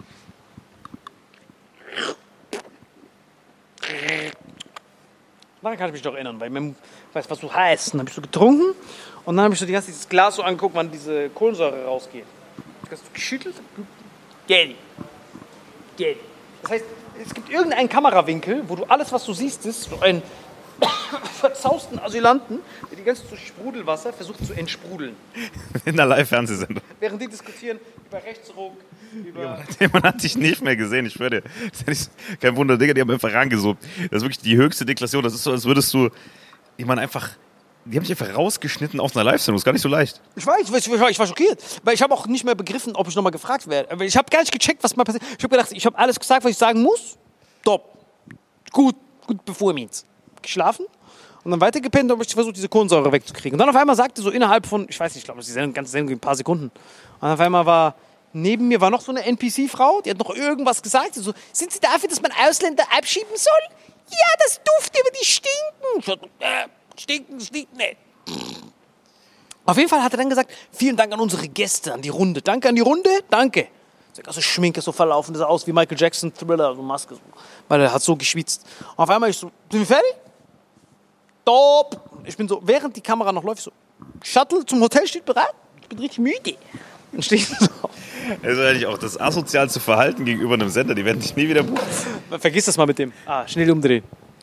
Daran kann ich mich doch erinnern, weil ich weiß, was so heißt. Dann habe ich so getrunken und dann habe ich so die ganze Zeit dieses Glas so angeguckt, wann diese Kohlensäure rausgeht. Ich habe so geschüttelt. Geld. Das heißt, es gibt irgendeinen Kamerawinkel, wo du alles, was du siehst, ist so einen verzausten Asylanten, der die ganze Zeit so Sprudelwasser versucht zu entsprudeln. In einer Live-Fernsehsendung. Während die diskutieren über Rechtsruck, über... Man hat dich nicht mehr gesehen, ich schwöre dir. Das ist kein Wunder, Digga, die haben einfach rangesucht. Das ist wirklich die höchste Deklaration. Das ist so, als würdest du, ich meine, einfach... Die haben dich einfach rausgeschnitten aus einer Live-Sendung. Das ist gar nicht so leicht. Ich war schockiert. Weil ich habe auch nicht mehr begriffen, ob ich nochmal gefragt werde. Ich habe gar nicht gecheckt, was mal passiert. Ich habe gedacht, ich habe alles gesagt, was ich sagen muss. Top. Gut performance. Geschlafen und dann weitergepennt und habe ich versucht, diese Kohlensäure wegzukriegen. Und dann auf einmal sagte so innerhalb von, ich weiß nicht, ich glaube, das ist die ganze Sendung ein paar Sekunden. Und auf einmal war neben mir noch so eine NPC-Frau, die hat noch irgendwas gesagt. So, sind Sie dafür, dass man Ausländer abschieben soll? Ja, das Duft über die stinken. Stinkt nicht. Auf jeden Fall hat er dann gesagt, vielen Dank an unsere Gäste, an die Runde. Danke an die Runde, danke. Also Schminke so verlaufen, das sah aus wie Michael Jackson, Thriller, so Maske, so, weil er hat so geschwitzt. Und auf einmal ich so, sind wir fertig? Top! Ich bin so, während die Kamera noch läuft, so, Shuttle zum Hotel steht bereit, ich bin richtig müde. Dann stehe ich so. Das ist eigentlich auch das asozialste Verhalten gegenüber einem Sender, die werden dich nie wieder buchen. Vergiss das mal mit dem. Schnell umdrehen.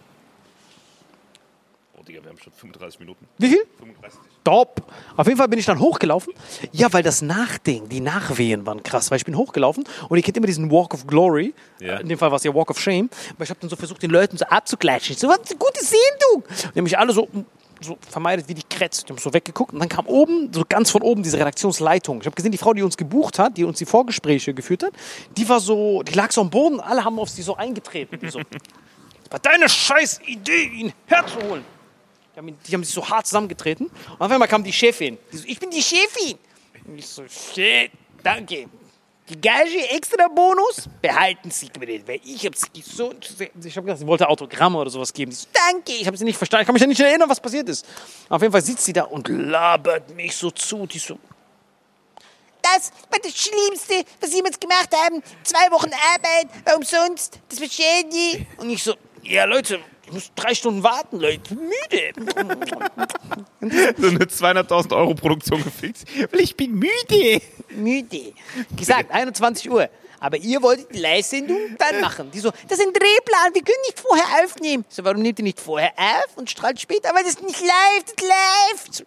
Oh Digga, wir haben schon 35 Minuten. Wie viel? 35. Top. Auf jeden Fall bin ich dann hochgelaufen. Ja, weil das Nachding, die Nachwehen waren krass. Weil ich bin hochgelaufen und ihr kennt immer diesen Walk of Glory. Ja. In dem Fall war es ja Walk of Shame. Aber ich habe dann so versucht, den Leuten so abzuklatschen. So, was eine gute Sendung. Die haben mich alle so vermeidet wie die Kretz. Die haben so weggeguckt und dann kam oben, so ganz von oben, diese Redaktionsleitung. Ich habe gesehen, die Frau, die uns gebucht hat, die uns die Vorgespräche geführt hat, die lag so am Boden. Alle haben auf sie so eingetreten. Die so, war deine scheiß Idee, ihn herzuholen. Die haben sich so hart zusammengetreten. Und auf einmal kam die Chefin. Die so, ich bin die Chefin. Und ich so, shit, danke. Die Gage, extra Bonus, behalten Sie bitte. Weil ich habe gedacht, sie wollte Autogramme oder sowas geben. Die so, danke, ich habe sie nicht verstanden. Ich kann mich ja nicht erinnern, was passiert ist. Auf jeden Fall sitzt sie da und labert mich so zu. Die so, das war das Schlimmste, was Sie jemals gemacht haben. 2 Wochen Arbeit, umsonst, das war schädlich. Und ich so, ja Leute, ich muss 3 Stunden warten, Leute. Müde. So eine 200.000 € Produktion gefixt. Weil ich bin müde. Müde. Gesagt, 21 Uhr. Aber ihr wolltet die Live-Sendung dann machen. Die so, das ist ein Drehplan, wir können nicht vorher aufnehmen. So, warum nehmt ihr nicht vorher auf und strahlt später? Aber das ist nicht live, das ist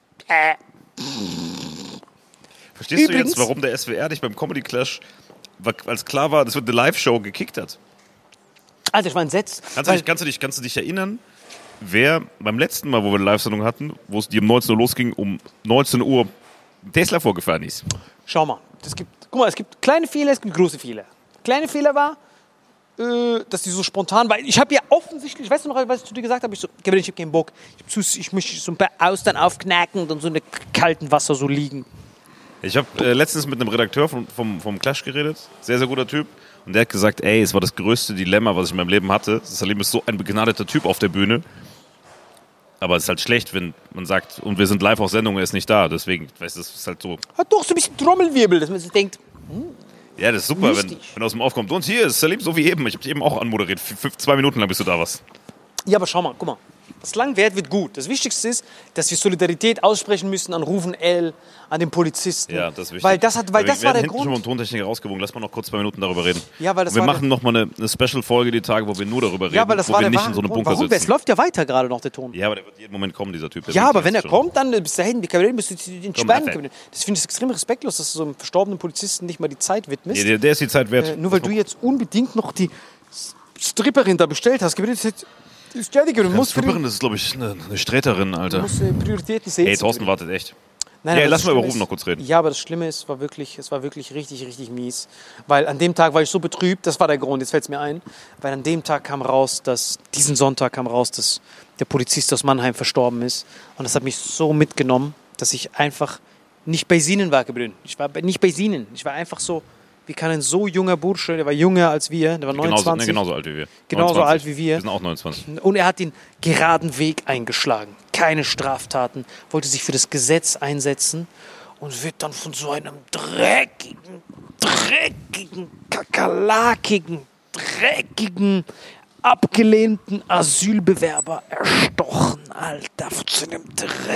live. Verstehst du Übrigens- jetzt, warum der SWR dich beim Comedy Clash, als klar war, das wird eine Live-Show, gekickt hat? Alter, ich war entsetzt. Kannst du dich erinnern, wer beim letzten Mal, wo wir eine Live-Sendung hatten, wo es die um 19 Uhr losging, um 19 Uhr Tesla vorgefahren ist? Schau mal, es gibt kleine Fehler, es gibt große Fehler. Kleine Fehler war, dass die so spontan war. Ich habe ja offensichtlich, weißt du noch, was ich zu dir gesagt habe? Ich habe keinen Bock. Ich möchte so ein paar Austern aufknacken und dann so in kalten Wasser so liegen. Ich habe letztens mit einem Redakteur vom Clash geredet, sehr, sehr guter Typ. Und der hat gesagt, ey, es war das größte Dilemma, was ich in meinem Leben hatte. Salim ist so ein begnadeter Typ auf der Bühne. Aber es ist halt schlecht, wenn man sagt, und wir sind live auf Sendung, er ist nicht da. Deswegen, weißt du, das ist halt so. Hat doch so ein bisschen Trommelwirbel, dass man sich denkt, Ja, das ist super, wenn Lustig. aus dem Aufkommt. Und hier ist Salim so wie eben. Ich habe dich eben auch anmoderiert. 2 Minuten lang bist du da was. ja, aber schau mal, guck mal. Das Langwert wird gut. Das Wichtigste ist, dass wir Solidarität aussprechen müssen an Rufen L, an den Polizisten. Ja, das ist wichtig. Weil das war der hinten schon Grund. vom Tontechniker rausgewogen. Lass mal noch kurz 2 Minuten darüber reden. Ja, weil das wir war machen noch mal eine Special-Folge die Tage, wo wir nur darüber reden, Ja, weil das wo war wir der nicht wahre in so einem Grund. Bunker Warum? Es sitzen. läuft ja weiter gerade noch, der Ton. Ja, aber der wird jeden Moment kommen, dieser Typ. Der Ja, bringt aber wenn er schon. kommt, dann bis dahin, die Kabinett müssen den Komm, Spannen. Ich finde es extrem respektlos, dass du so einem verstorbenen Polizisten nicht mal die Zeit widmest. Ja, der ist die Zeit wert. Nur weil du jetzt unbedingt noch die Stripperin da bestellt hast. Das ist ja die Gründe. Du musst Stripperin, das ist, glaube ich, eine Sträterin, Alter. Prioritäten setzen. Ey, Thorsten wartet echt. Nein, Ja, aber lass das mal über Schlimme Rufen noch kurz reden. Ja, aber das Schlimme ist, es war wirklich richtig, richtig mies. Weil an dem Tag war ich so betrübt, das war der Grund, jetzt fällt es mir ein, weil an dem Tag diesen Sonntag kam raus, dass der Polizist aus Mannheim verstorben ist. Und das hat mich so mitgenommen, dass ich einfach nicht bei Sinnen war, Gebrünn. Ich war nicht bei Sinnen. Ich war einfach so, wie kann ein so junger Bursche, der war jünger als wir, der war 29. Genauso alt wie wir. Genauso 29. alt wie wir. Wir sind auch 29. Und er hat den geraden Weg eingeschlagen. Keine Straftaten, wollte sich für das Gesetz einsetzen und wird dann von so einem dreckigen, kakerlakigen, abgelehnten Asylbewerber erstochen, Alter. Von so einem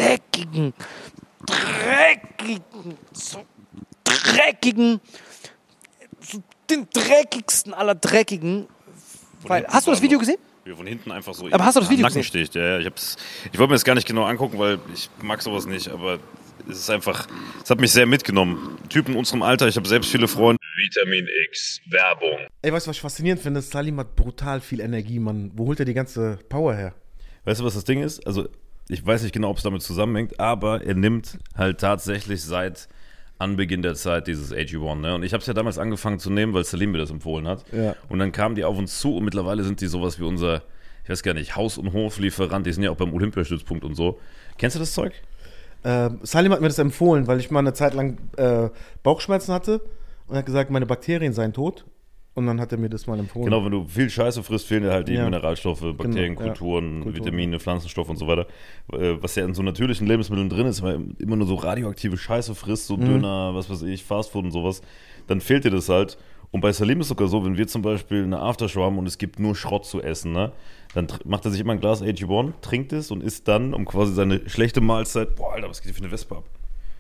den dreckigsten aller Dreckigen. Weil, hast du das Video gesehen? Wie er von hinten einfach so Aber hast du das Video Nacken gesehen? sticht. Ja, ich wollte mir das gar nicht genau angucken, weil ich mag sowas nicht, aber es ist einfach, es hat mich sehr mitgenommen. Typen in unserem Alter, ich habe selbst viele Freunde. Vitamin X Werbung. Ey, weißt du, was ich faszinierend finde? Salim hat brutal viel Energie, Mann. Wo holt er die ganze Power her? Weißt du, was das Ding ist? Also, ich weiß nicht genau, ob es damit zusammenhängt, aber er nimmt halt tatsächlich seit Anbeginn der Zeit dieses AG1, ne? Und ich habe es ja damals angefangen zu nehmen, weil Salim mir das empfohlen hat. Ja. Und dann kamen die auf uns zu und mittlerweile sind die sowas wie unser, ich weiß gar nicht, Haus- und Hoflieferant. Die sind ja auch beim Olympiastützpunkt und so. Kennst du das Zeug? Salim hat mir das empfohlen, weil ich mal eine Zeit lang Bauchschmerzen hatte und hat gesagt, meine Bakterien seien tot. Und dann hat er mir das mal empfohlen. Genau, wenn du viel Scheiße frisst, fehlen dir halt die Ja. Mineralstoffe, Bakterien, Genau, ja. Kulturen, Kulturen. Vitamine, Pflanzenstoffe und so weiter. Was ja in so natürlichen Lebensmitteln drin ist, weil immer nur so radioaktive Scheiße frisst, so Döner, was weiß ich, Fastfood und sowas, dann fehlt dir das halt. Und bei Salim ist es sogar so, wenn wir zum Beispiel eine Aftershow haben und es gibt nur Schrott zu essen, ne, dann macht er sich immer ein Glas AG1, trinkt es und isst dann, um quasi seine schlechte Mahlzeit, boah, Alter, was geht hier für eine Wespe ab?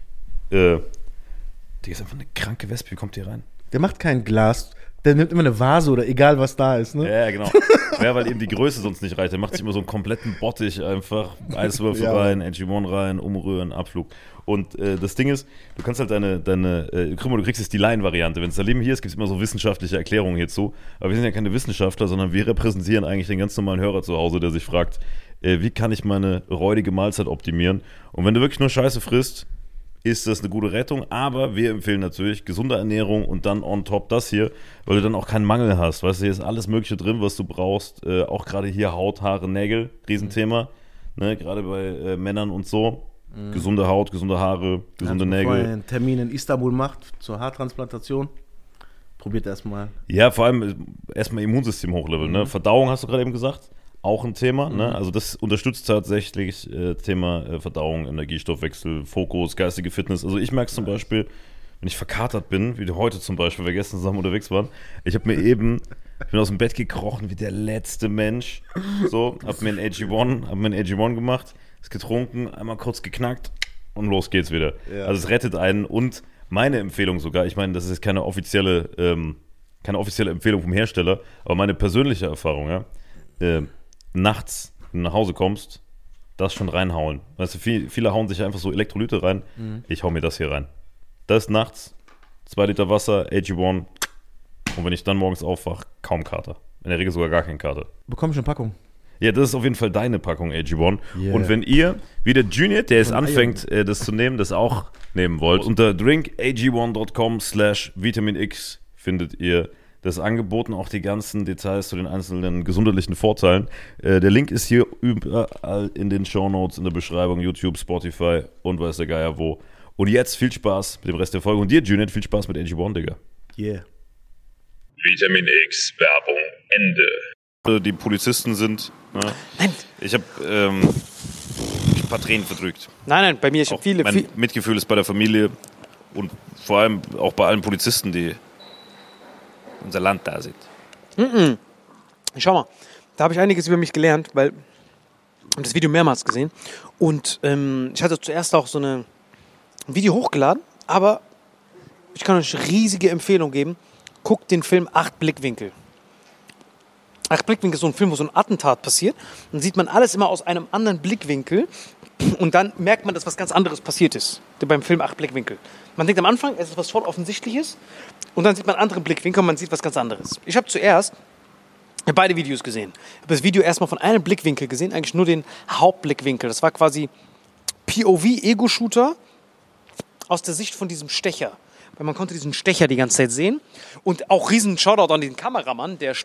Die ist einfach eine kranke Wespe, wie kommt die rein? Der macht kein Glas, der nimmt immer eine Vase oder egal was da ist, ne? Ja, genau. Ja, weil eben die Größe sonst nicht reicht. Der macht sich immer so einen kompletten Bottich einfach. Eiswürfel Ja. rein, AG1 rein, umrühren, Abflug. Und das Ding ist, du kannst halt guck mal, du kriegst jetzt die Laien-Variante. Wenn Salim hier ist, gibt es immer so wissenschaftliche Erklärungen hierzu. Aber wir sind ja keine Wissenschaftler, sondern wir repräsentieren eigentlich den ganz normalen Hörer zu Hause, der sich fragt, wie kann ich meine räudige Mahlzeit optimieren? Und wenn du wirklich nur Scheiße frisst, ist das eine gute Rettung, aber wir empfehlen natürlich gesunde Ernährung und dann on top das hier, weil du dann auch keinen Mangel hast. Weißt du, hier ist alles Mögliche drin, was du brauchst. Auch gerade hier Haut, Haare, Nägel, Riesenthema. Ne, gerade bei Männern und so. Gesunde Haut, gesunde Haare, gesunde Also, bevor er Nägel. einen Termin in Istanbul macht zur Haartransplantation, probiert erstmal. Ja, vor allem erstmal Immunsystem hochleveln. Ne? Verdauung hast du gerade eben gesagt. Auch ein Thema, ne? Also das unterstützt tatsächlich Thema Verdauung, Energiestoffwechsel, Fokus, geistige Fitness. Also ich merke es zum Beispiel, wenn ich verkatert bin, wie heute zum Beispiel, weil wir gestern zusammen unterwegs waren. Ich bin aus dem Bett gekrochen wie der letzte Mensch. So, hab mir ein AG1 gemacht, es getrunken, einmal kurz geknackt und los geht's wieder. Ja. Also es rettet einen und meine Empfehlung sogar, ich meine, das ist jetzt keine offizielle keine offizielle Empfehlung vom Hersteller, aber meine persönliche Erfahrung, ja, nachts, wenn du nach Hause kommst, das schon reinhauen. Weißt du, viele hauen sich einfach so Elektrolyte rein. Ich hau mir das hier rein. Das ist nachts, 2 Liter Wasser, AG1 und wenn ich dann morgens aufwache, kaum Kater. In der Regel sogar gar kein Kater. Bekomme ich eine Packung? Ja, das ist auf jeden Fall deine Packung AG1. Yeah. Und wenn ihr, wie der Junior, der jetzt anfängt, das zu nehmen, das auch nehmen wollt, unter drinkag1.com/vitaminx findet ihr das Angebot und auch die ganzen Details zu den einzelnen gesundheitlichen Vorteilen. Der Link ist hier überall in den Shownotes, in der Beschreibung, YouTube, Spotify und weiß der Geier wo. Und jetzt viel Spaß mit dem Rest der Folge. Und dir, Junior, viel Spaß mit AG1, Digga. Yeah. Vitamin X Werbung Ende. Die Polizisten sind. Ne? Nein. Ich habe ein paar Tränen verdrückt. Nein, bei mir, ich habe viele. Mein Mitgefühl ist bei der Familie und vor allem auch bei allen Polizisten, die unser Land da sind. Schau mal, da habe ich einiges über mich gelernt, weil ich habe das Video mehrmals gesehen und ich hatte zuerst auch so ein Video hochgeladen, aber ich kann euch eine riesige Empfehlung geben. Guckt den Film 8 Blickwinkel. 8 Blickwinkel ist so ein Film, wo so ein Attentat passiert. Dann sieht man alles immer aus einem anderen Blickwinkel und dann merkt man, dass was ganz anderes passiert ist. Beim Film 8 Blickwinkel. Man denkt am Anfang, es ist was voll Offensichtliches und dann sieht man andere Blickwinkel und man sieht was ganz anderes. Ich habe zuerst beide Videos gesehen. Ich habe das Video erstmal von einem Blickwinkel gesehen, eigentlich nur den Hauptblickwinkel. Das war quasi POV-Ego-Shooter aus der Sicht von diesem Stecher. Weil man konnte diesen Stecher die ganze Zeit sehen. Und auch riesen Shoutout an den Kameramann, der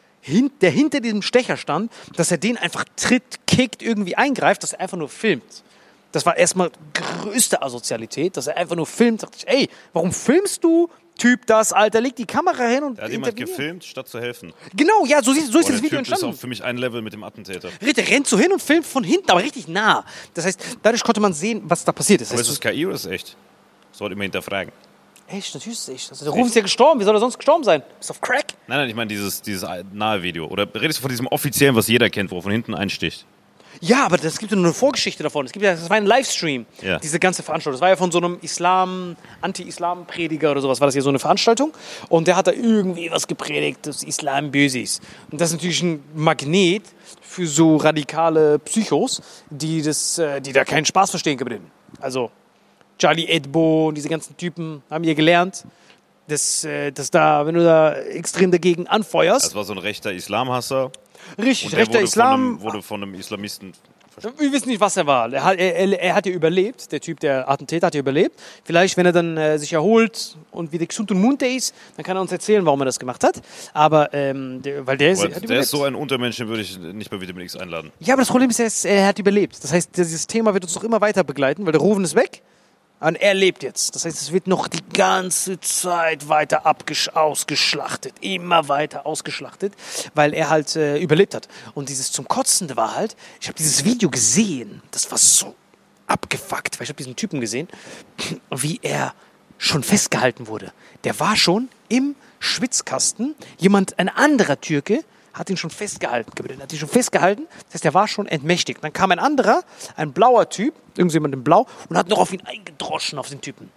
hinter diesem Stecher stand, dass er den einfach tritt, kickt, irgendwie eingreift, dass er einfach nur filmt. Das war erstmal größte Asozialität, dass er einfach nur filmt. Da dachte ich, ey, warum filmst du, Typ, das, Alter? Leg die Kamera hin und Da hat jemand gefilmt, statt zu helfen. Genau, ja, so ist das Video Typ entstanden. ist auch für mich ein Level mit dem Attentäter. Der rennt so hin und filmt von hinten, aber richtig nah. Das heißt, dadurch konnte man sehen, was da passiert ist. Aber ist das KI oder ist es echt? Sollte immer hinterfragen. Echt, natürlich ist es echt. Also, der Ruf ist ja gestorben. Wie soll er sonst gestorben sein? Bist du auf Crack? Nein, ich meine dieses nahe Video. Oder redest du von diesem offiziellen, was jeder kennt, wo er von hinten einsticht? Ja, aber das gibt ja nur eine Vorgeschichte davon. Das war ein Livestream, Ja. diese ganze Veranstaltung. Das war ja von so einem Anti-Islam-Prediger oder sowas, war das hier so eine Veranstaltung. Und der hat da irgendwie was gepredigt, dass Islam böse ist. Und das ist natürlich ein Magnet für so radikale Psychos, die da keinen Spaß verstehen können. Also Charlie Hebdo und diese ganzen Typen haben hier gelernt, dass da, wenn du da extrem dagegen anfeuerst. Das war so ein rechter Islamhasser. Richtig, Und der rechter Islam. wurde von einem Islamisten verstanden. Wir wissen nicht, was er war. Er hat ja überlebt. Der Typ, der Attentäter, hat ja überlebt. Vielleicht, wenn er dann sich erholt und wieder gesund und munter ist, dann kann er uns erzählen, warum er das gemacht hat. Aber, weil der ist, hat überlebt. Der ist so ein Untermensch, den würde ich nicht bei Vitamin X einladen. Ja, aber das Problem ist, er hat überlebt. Das heißt, dieses Thema wird uns noch immer weiter begleiten, weil der Rufen ist weg. Und er lebt jetzt. Das heißt, es wird noch die ganze Zeit weiter ausgeschlachtet. Immer weiter ausgeschlachtet, weil er halt überlebt hat. Und dieses zum Kotzen war halt, ich habe dieses Video gesehen, das war so abgefuckt, weil ich habe diesen Typen gesehen, wie er schon festgehalten wurde. Der war schon im Schwitzkasten. Ein anderer Türke, hat ihn schon festgehalten. Hat ihn schon festgehalten. Das heißt, er war schon entmächtigt. Dann kam ein anderer, ein blauer Typ, irgendjemand in Blau, und hat noch auf ihn eingedroschen, auf den Typen.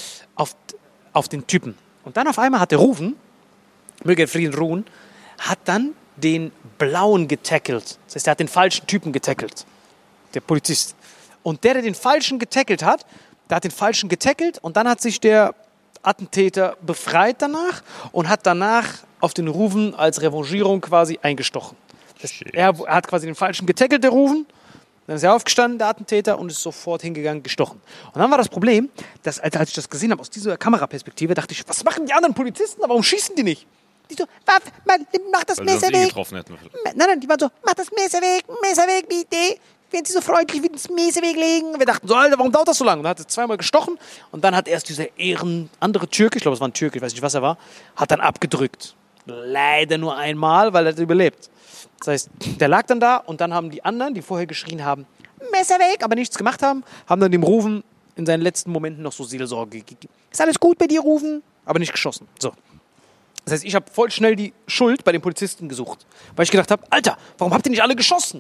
Auf den Typen. Und dann auf einmal hat der Rufen, möge er Frieden ruhen, hat dann den Blauen getackelt. Das heißt, er hat den falschen Typen getackelt. Der Polizist. Und der den Falschen getackelt hat, der hat den Falschen getackelt und dann hat sich der Attentäter befreit danach und hat danach auf den Rufen als Revanchierung quasi eingestochen. Er hat quasi den Falschen getackelt, der Rufen. Dann ist er aufgestanden, der Attentäter, und ist sofort hingegangen, gestochen. Und dann war das Problem, dass, als ich das gesehen habe, aus dieser Kameraperspektive, dachte ich, was machen die anderen Polizisten? Warum schießen die nicht? Die so, mach das Messer weg. Nein, die waren so, mach das Messer weg, bitte. Wenn sie so freundlich wie das Messer weglegen. Und wir dachten so, Alter, warum dauert das so lange? Und dann hat er zweimal gestochen und dann hat erst dieser andere Türke, ich glaube, es war ein Türke, ich weiß nicht, was er war, hat dann abgedrückt. Leider nur einmal, weil er hat überlebt. Das heißt, der lag dann da und dann haben die anderen, die vorher geschrien haben, Messer weg, aber nichts gemacht haben dann dem Rufen in seinen letzten Momenten noch so Seelsorge gegeben. Ist alles gut bei dir, Rufen? Aber nicht geschossen. So. Das heißt, ich habe voll schnell die Schuld bei den Polizisten gesucht. Weil ich gedacht habe, Alter, warum habt ihr nicht alle geschossen?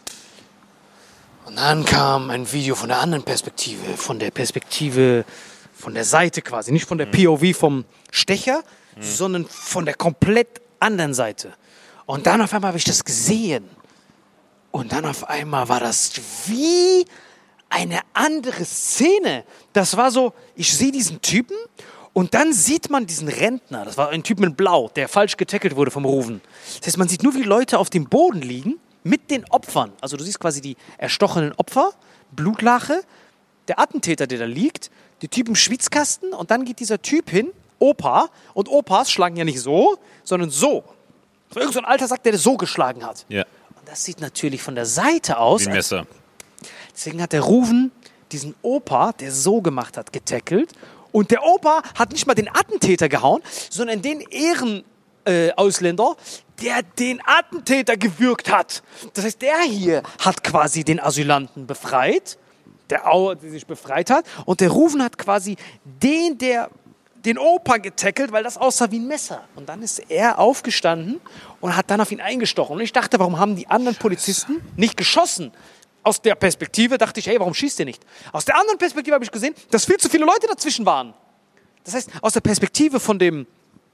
Und dann kam ein Video von der anderen Perspektive, von der Perspektive von der Seite quasi, nicht von der POV vom Stecher, sondern von der komplett anderen Seite. Und dann auf einmal habe ich das gesehen. Und dann auf einmal war das wie eine andere Szene. Das war so, ich sehe diesen Typen und dann sieht man diesen Rentner. Das war ein Typ mit Blau, der falsch getackelt wurde vom Rufen. Das heißt, man sieht nur, wie Leute auf dem Boden liegen mit den Opfern. Also du siehst quasi die erstochenen Opfer, Blutlache, der Attentäter, der da liegt, die Typ im Schwitzkasten und dann geht dieser Typ hin, Opa, und Opas schlagen ja nicht so, sondern so. Das war irgend so ein alter Sack, der das so geschlagen hat. Ja. Und das sieht natürlich von der Seite aus. Wie ein Messer. Deswegen hat der Rufen diesen Opa, der so gemacht hat, getackelt. Und der Opa hat nicht mal den Attentäter gehauen, sondern den Ausländer, der den Attentäter gewürgt hat. Das heißt, der hier hat quasi den Asylanten befreit, der sich befreit hat. Und der Rufen hat quasi den Opa getackelt, weil das aussah wie ein Messer. Und dann ist er aufgestanden und hat dann auf ihn eingestochen. Und ich dachte, warum haben die anderen Polizisten nicht geschossen? Aus der Perspektive dachte ich, hey, warum schießt ihr nicht? Aus der anderen Perspektive habe ich gesehen, dass viel zu viele Leute dazwischen waren. Das heißt, aus der Perspektive von dem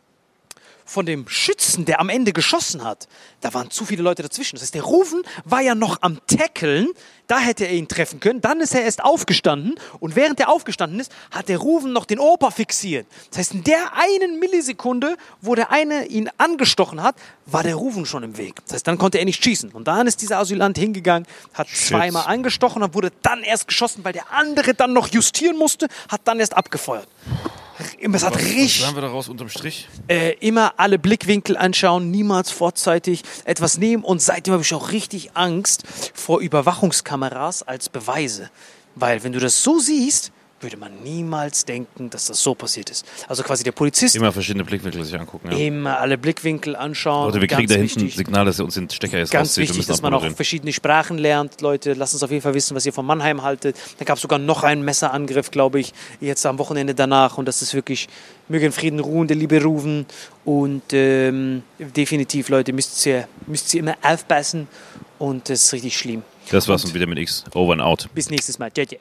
Schützen, der am Ende geschossen hat, da waren zu viele Leute dazwischen. Das heißt, der Rufen war ja noch am Tackeln, da hätte er ihn treffen können, dann ist er erst aufgestanden und während er aufgestanden ist, hat der Rufen noch den Opa fixiert. Das heißt, in der einen Millisekunde, wo der eine ihn angestochen hat, war der Rufen schon im Weg. Das heißt, dann konnte er nicht schießen. Und dann ist dieser Asylant hingegangen, hat zweimal angestochen und wurde dann erst geschossen, weil der andere dann noch justieren musste, hat dann erst abgefeuert. Es hat richtig. Was haben wir daraus unterm Strich? Immer alle Blickwinkel anschauen, niemals vorzeitig etwas nehmen. Und seitdem habe ich auch richtig Angst vor Überwachungskameras als Beweise. Weil wenn du das so siehst, würde man niemals denken, dass das so passiert ist. Also quasi der Polizist. Immer verschiedene Blickwinkel sich angucken. Ja. Immer alle Blickwinkel anschauen. Leute, wir kriegen da hinten ein wichtig. Signal, dass er uns den Stecker jetzt Ganz rauszieht. wichtig, dass man auch verschiedene Sprachen lernt. Leute, lasst uns auf jeden Fall wissen, was ihr von Mannheim haltet. Da gab es sogar noch einen Messerangriff, glaube ich, jetzt am Wochenende danach. Und das ist wirklich, möge in Frieden ruhen, der liebe Rufen. Und definitiv, Leute, müsst ihr immer aufpassen. Und das ist richtig schlimm. Das war's und wieder mit X. Over and out. Bis nächstes Mal. Ciao, ciao.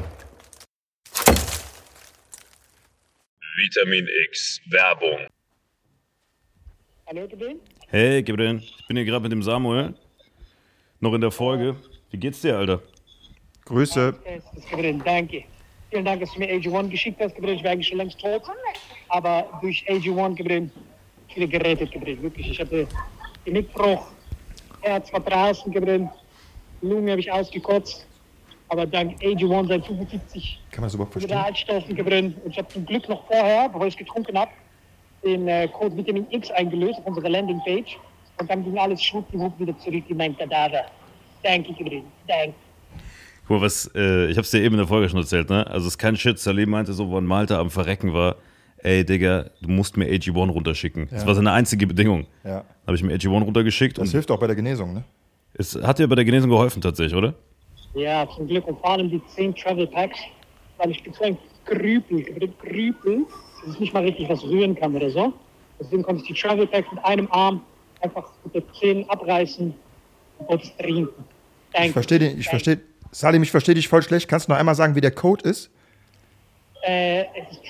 Vitamin X Werbung. Hallo, Gabriel? Hey, Gabriel, ich bin hier gerade mit dem Samuel. Noch in der Folge. Wie geht's dir, Alter? Grüße. Gabriel, danke. Vielen Dank, dass du mir AG1 geschickt hast, Gabriel. Ich wäre eigentlich schon längst tot. Aber durch AG1, Gabriel, ich bin gerettet, Gabriel. Wirklich, ich hatte Genickbruch, Herz war draußen, Gabriel. Lunge habe ich ausgekotzt. Aber dank AG1 seit 75 Kann man das überhaupt verstehen? Altstoffen gebrannt. Und ich habe zum Glück noch vorher, bevor ich es getrunken habe, den Code Vitamin X eingelöst auf unserer Landingpage. Und dann ging alles schwuppdiwupp wieder zurück in mein Kadaver. Danke, Gabriel. Danke. Guck mal, ich hab's dir eben in der Folge schon erzählt, ne? Also es ist kein Shit. Salim meinte so, wann Malta am Verrecken war, ey, Digga, du musst mir AG1 runterschicken. Ja. Das war seine einzige Bedingung. Ja. Habe ich mir AG1 runtergeschickt. Das hilft auch bei der Genesung, ne? Es hat dir bei der Genesung geholfen tatsächlich, oder? Ja, zum Glück. Und vor allem die 10 Travel Packs, weil ich bin so ein Krüpel, dass ich nicht mal richtig was rühren kann oder so. Deswegen konnte ich die Travel Packs mit einem Arm einfach mit der 10 abreißen und kurz trinken. Danke. Salim, ich verstehe dich voll schlecht. Kannst du noch einmal sagen, wie der Code ist? Es ist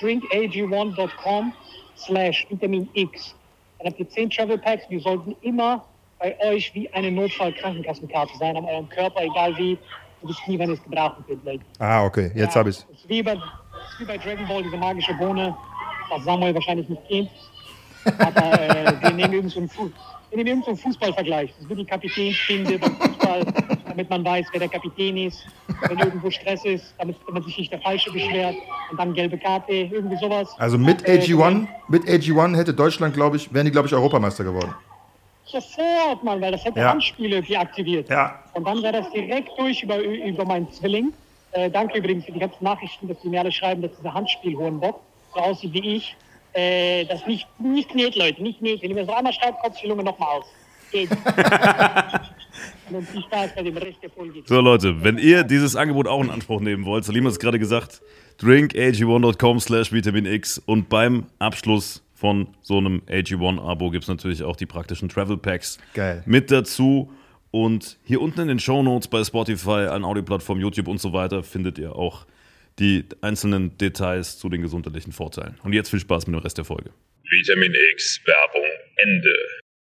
drinkag1.com/vitamin-X. Dann habt ihr 10 Travel Packs, die sollten immer bei euch wie eine Notfall-Krankenkassenkarte sein, an eurem Körper, egal wie. Du wisst nie, wann ihr es gebrauchen könnt. Ah, okay, jetzt habe ich es. Es ist wie bei Dragon Ball, diese magische Bohne, was Samuel wahrscheinlich nicht kennt. Aber wir nehmen irgendeinen so Fußballvergleich. Das ist wie die Kapitänsbinde beim Fußball, damit man weiß, wer der Kapitän ist. Wenn irgendwo Stress ist, damit man sich nicht der Falsche beschwert. Und dann gelbe Karte, irgendwie sowas. Also mit AG1 hätte Deutschland, wären die, glaube ich, Europameister geworden. Sofort, Mann, weil das hätte Handspiele deaktiviert. Ja. Und dann wäre das direkt durch über meinen Zwilling. Danke übrigens für die ganzen Nachrichten, dass die mir alle schreiben, dass dieser Handspiel-Hohenbock so aussieht wie ich. Das nicht näht, Leute, nicht näht. Wenn ihr mir so einmal schreibt, kotzt die Lunge nochmal aus. Geht. Und viel Spaß bei dem Rest der Folge. So Leute, wenn ihr dieses Angebot auch in Anspruch nehmen wollt, Salim hat es gerade gesagt, drinkag1.com/vitamin-X und beim Abschluss von so einem AG1-Abo gibt es natürlich auch die praktischen Travel Packs mit dazu. Und hier unten in den Shownotes bei Spotify, allen Audioplattformen, YouTube und so weiter findet ihr auch die einzelnen Details zu den gesundheitlichen Vorteilen. Und jetzt viel Spaß mit dem Rest der Folge. Vitamin X Werbung Ende.